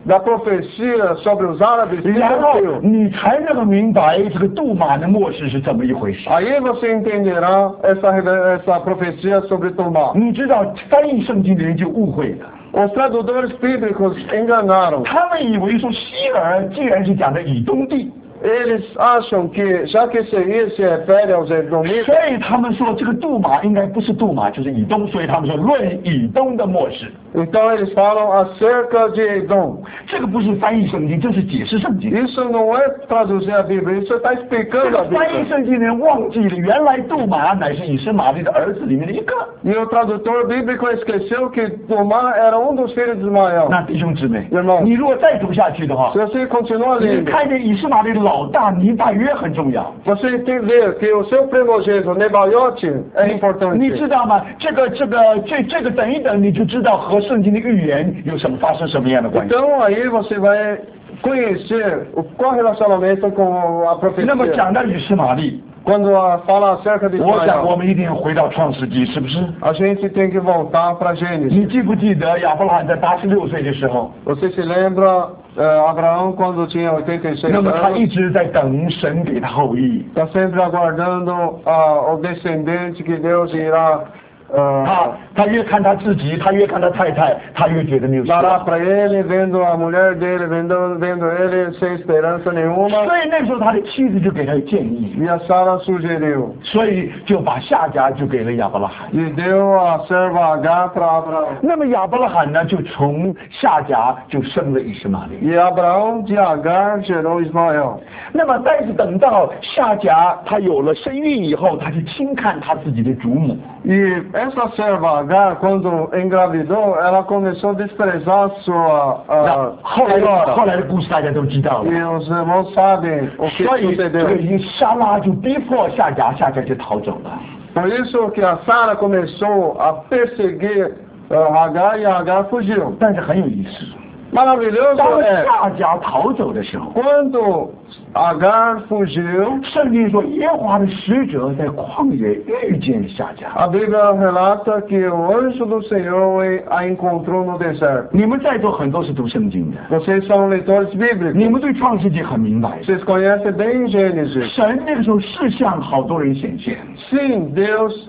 da profecia sobre os árabes se 然后 cumpriu. 你才能够明白这个杜马的末世是怎么一回事。 Aí você entenderá essa, reve- essa profecia sobre Tomá. 你知道翻译圣经的人就误会了， Os tradutores bíblicos enganaram. 他们以为说希尔既然是讲的以东地， Eles acham que, já que Seir se refere aos edomitas, 所以他们说这个杜马应该不是杜马就是以东，所以他们说论以东的末世。 então eles falam acerca de Edom. 这个不是翻译圣经，这是解释圣经。 Isso não é traduzir a Bíblia, isso está 这 explicando 个 a 翻译 Bíblia. 圣经的人忘记了，原来杜马乃是以实玛利的儿子里面的一个。 E o tradutor bíblico esqueceu que Tomá era um dos filhos de Ismael. 那弟兄姊妹 Irmão ， 你如果再读下去的话 Se，você continua 你 lendo, 看见以实玛利的老大尼大约很重要。 você entender que o seu primogênito, Nebaiote, é 你 importante. 知道吗？这个这个这这个等一等，你就知道和圣经的预言有什么发生什么样的关系。 Então aí você vai conhecer o qual relacionamento com a 那么 profecia. 讲到以实玛利， Quando a- fala acerca de 我想我 Ismael, 们一定要回到创世纪，是不是？ a gente tem que voltar para Gênesis. 你记不记得亚伯拉罕在八十六岁的时候， Você se lembra eh, Abraão quando tinha oitenta e seis 那么他 anos? 一直在等神给他后裔。 Está sempre aguardando ah, o descendente que Deus irá 他 ah, 他越看他自己，他越看他太太，他越觉得没有希 dará 望。 para ele, vendo a mulher dele, vendo, vendo ele sem esperança nenhuma. 所以那时候他的妻子就给他建议， E a Sara sugeriu 所以就把夏甲就给了亚伯拉罕。 e deu a serva H para Abraão. 那么亚伯拉罕呢，就从夏甲就生了以实玛利。 E Abraão de Agar gerou Ismael. 那么但是等到夏甲他有了身孕以后，他就轻看他自己的祖母。 E essa serva Agar, quando engravidou, ela começou a desprezar sua 那 ah, 后来后 senhora. 来的故事大家都知道 E 了。 os irmãos sabem o que 所以这 sucedeu. 个以撒拉就逼迫夏甲，夏甲就逃走了。 Por isso que a Sara começou a perseguir ah, Agar e Agar fugiu. 但是很有意思， Maravilhoso 当 é 夏甲逃走的时候， quando Agar fugiu, 圣经说耶和华的使者在旷野遇见夏甲。 a Bíblia relata que o anjo do Senhor a encontrou no deserto. 你们在座很多是读圣经的， Vocês são leitores 你 bíblicos. 们对创世纪很明白。 Vocês conhecem bem Gênesis. 神那个时候是向好多人显现， Sim, Deus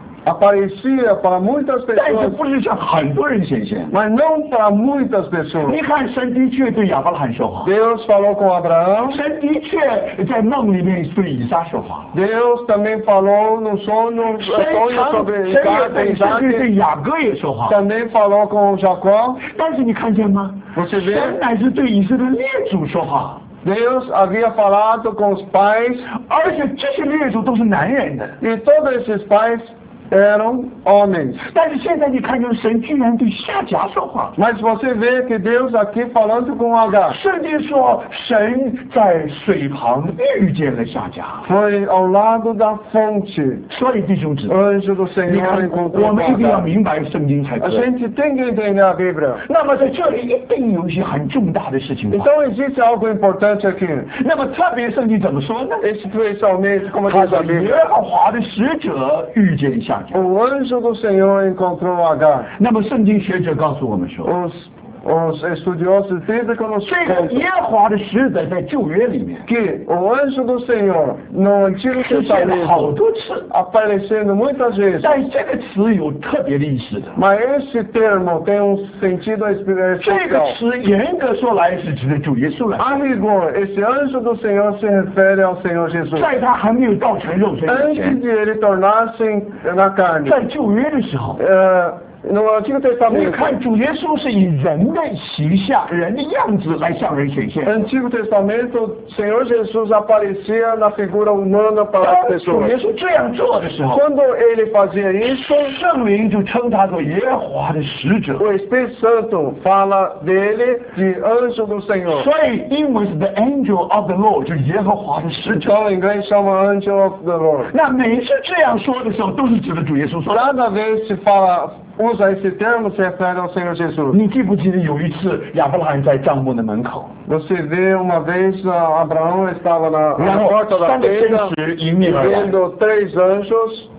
aparecia para muitas 但是 pessoas, 不是向很多人显现。 mas não para muitas pessoas. 你看，神的确对亚伯拉罕说话， Deus falou com Abraão. 神的确在梦里面对以撒说话， Deus também falou no sonho, 神 sonho 常 sobre 神也 Isaac, 对甚至对 Isaac. 雅各也说话。 Também falou com Jacó. 但是你看见吗？ Você vê? 神乃是对以色列列祖说话， Deus havia falado com os pais 而且这些列祖都是男人的。 e todos esses pais eram homens. 但是现在你看见神居然对夏甲说话。 Mas você vê que Deus aqui falando com Agar 圣经说，神在水旁遇见了夏甲。 foi ao lado da fonte. 所以弟兄姊妹， Anjo do 你 Senhor 看， encontrou 我 com 们一定要 Agar. 明白圣经才可 A 以。 gente tem que entender a Bíblia. 那么在这里一定有一些很重大的事情发生。 Então existe algo importante aqui. 那么特别圣经怎么说呢？ Especialmente, como 他 diz 说 a Bíblia, 耶和华的使者遇见夏甲。 o anjo do Senhor encontrou Agar. 那么圣经学者告诉我们说， Os, os estudiosos bíblicos nos 这个 contam 耶和华的使者在旧约里面 que o anjo do Senhor no Antigo 出现了好 Testamento 多次， aparecendo muitas vezes. 但这个词有特别的意思的。 Mas esse termo tem um sentido 这个 especial. 词严格说来是指的主耶稣来， A rigor, esse anjo do Senhor se refere ao Senhor Jesus. 在他还没有造成肉身以 Antes 前， de ele tornar-se na carne. 在旧约的时候。 Eh, no Antigo 你 Testamento, 看，主耶稣是以人的形象、人的样子来向人显现。 Antigo Testamento, Senhor Jesus aparecia na figura humana para as 当主耶 pessoas. 稣这样做的时候， Quando ele fazia isso, 圣灵就称他做耶和华的使者。 o Espírito Santo fala dele de anjo do Senhor. 所以英文是 the angel of the Lord，就是耶和华的使者。 Então, em inglês chama Angel of the Lord. 那每次这样说的时候，都是指的主耶稣说的。 Cada vez se fala, usa esse termo, se refere ao Senhor Jesus. 你记不记得有一次亚伯拉罕在帐幕的门口， Você vê uma vez ah, Abraão estava na, 然 na 后 porta da 三个天 tenda 使迎面而来， vendo três anjos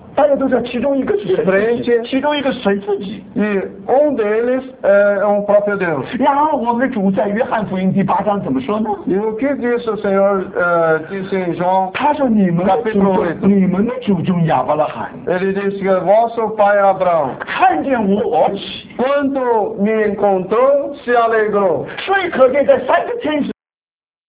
大家都知道，其中一个是神自 frente 己，其中一个神自己。 e um deles é o próprio Deus. 然后我们的主在约翰福音第八章怎么说呢？ E o que disse o Senhor uh, disse em João? 他说：“你们的祖 Capítulo 宗， oito. 你们的祖宗亚伯拉罕 Ele disse que vosso pai Abraão, 看见我而起。” quando me encontrou, se alegrou. 所以可见在三个天使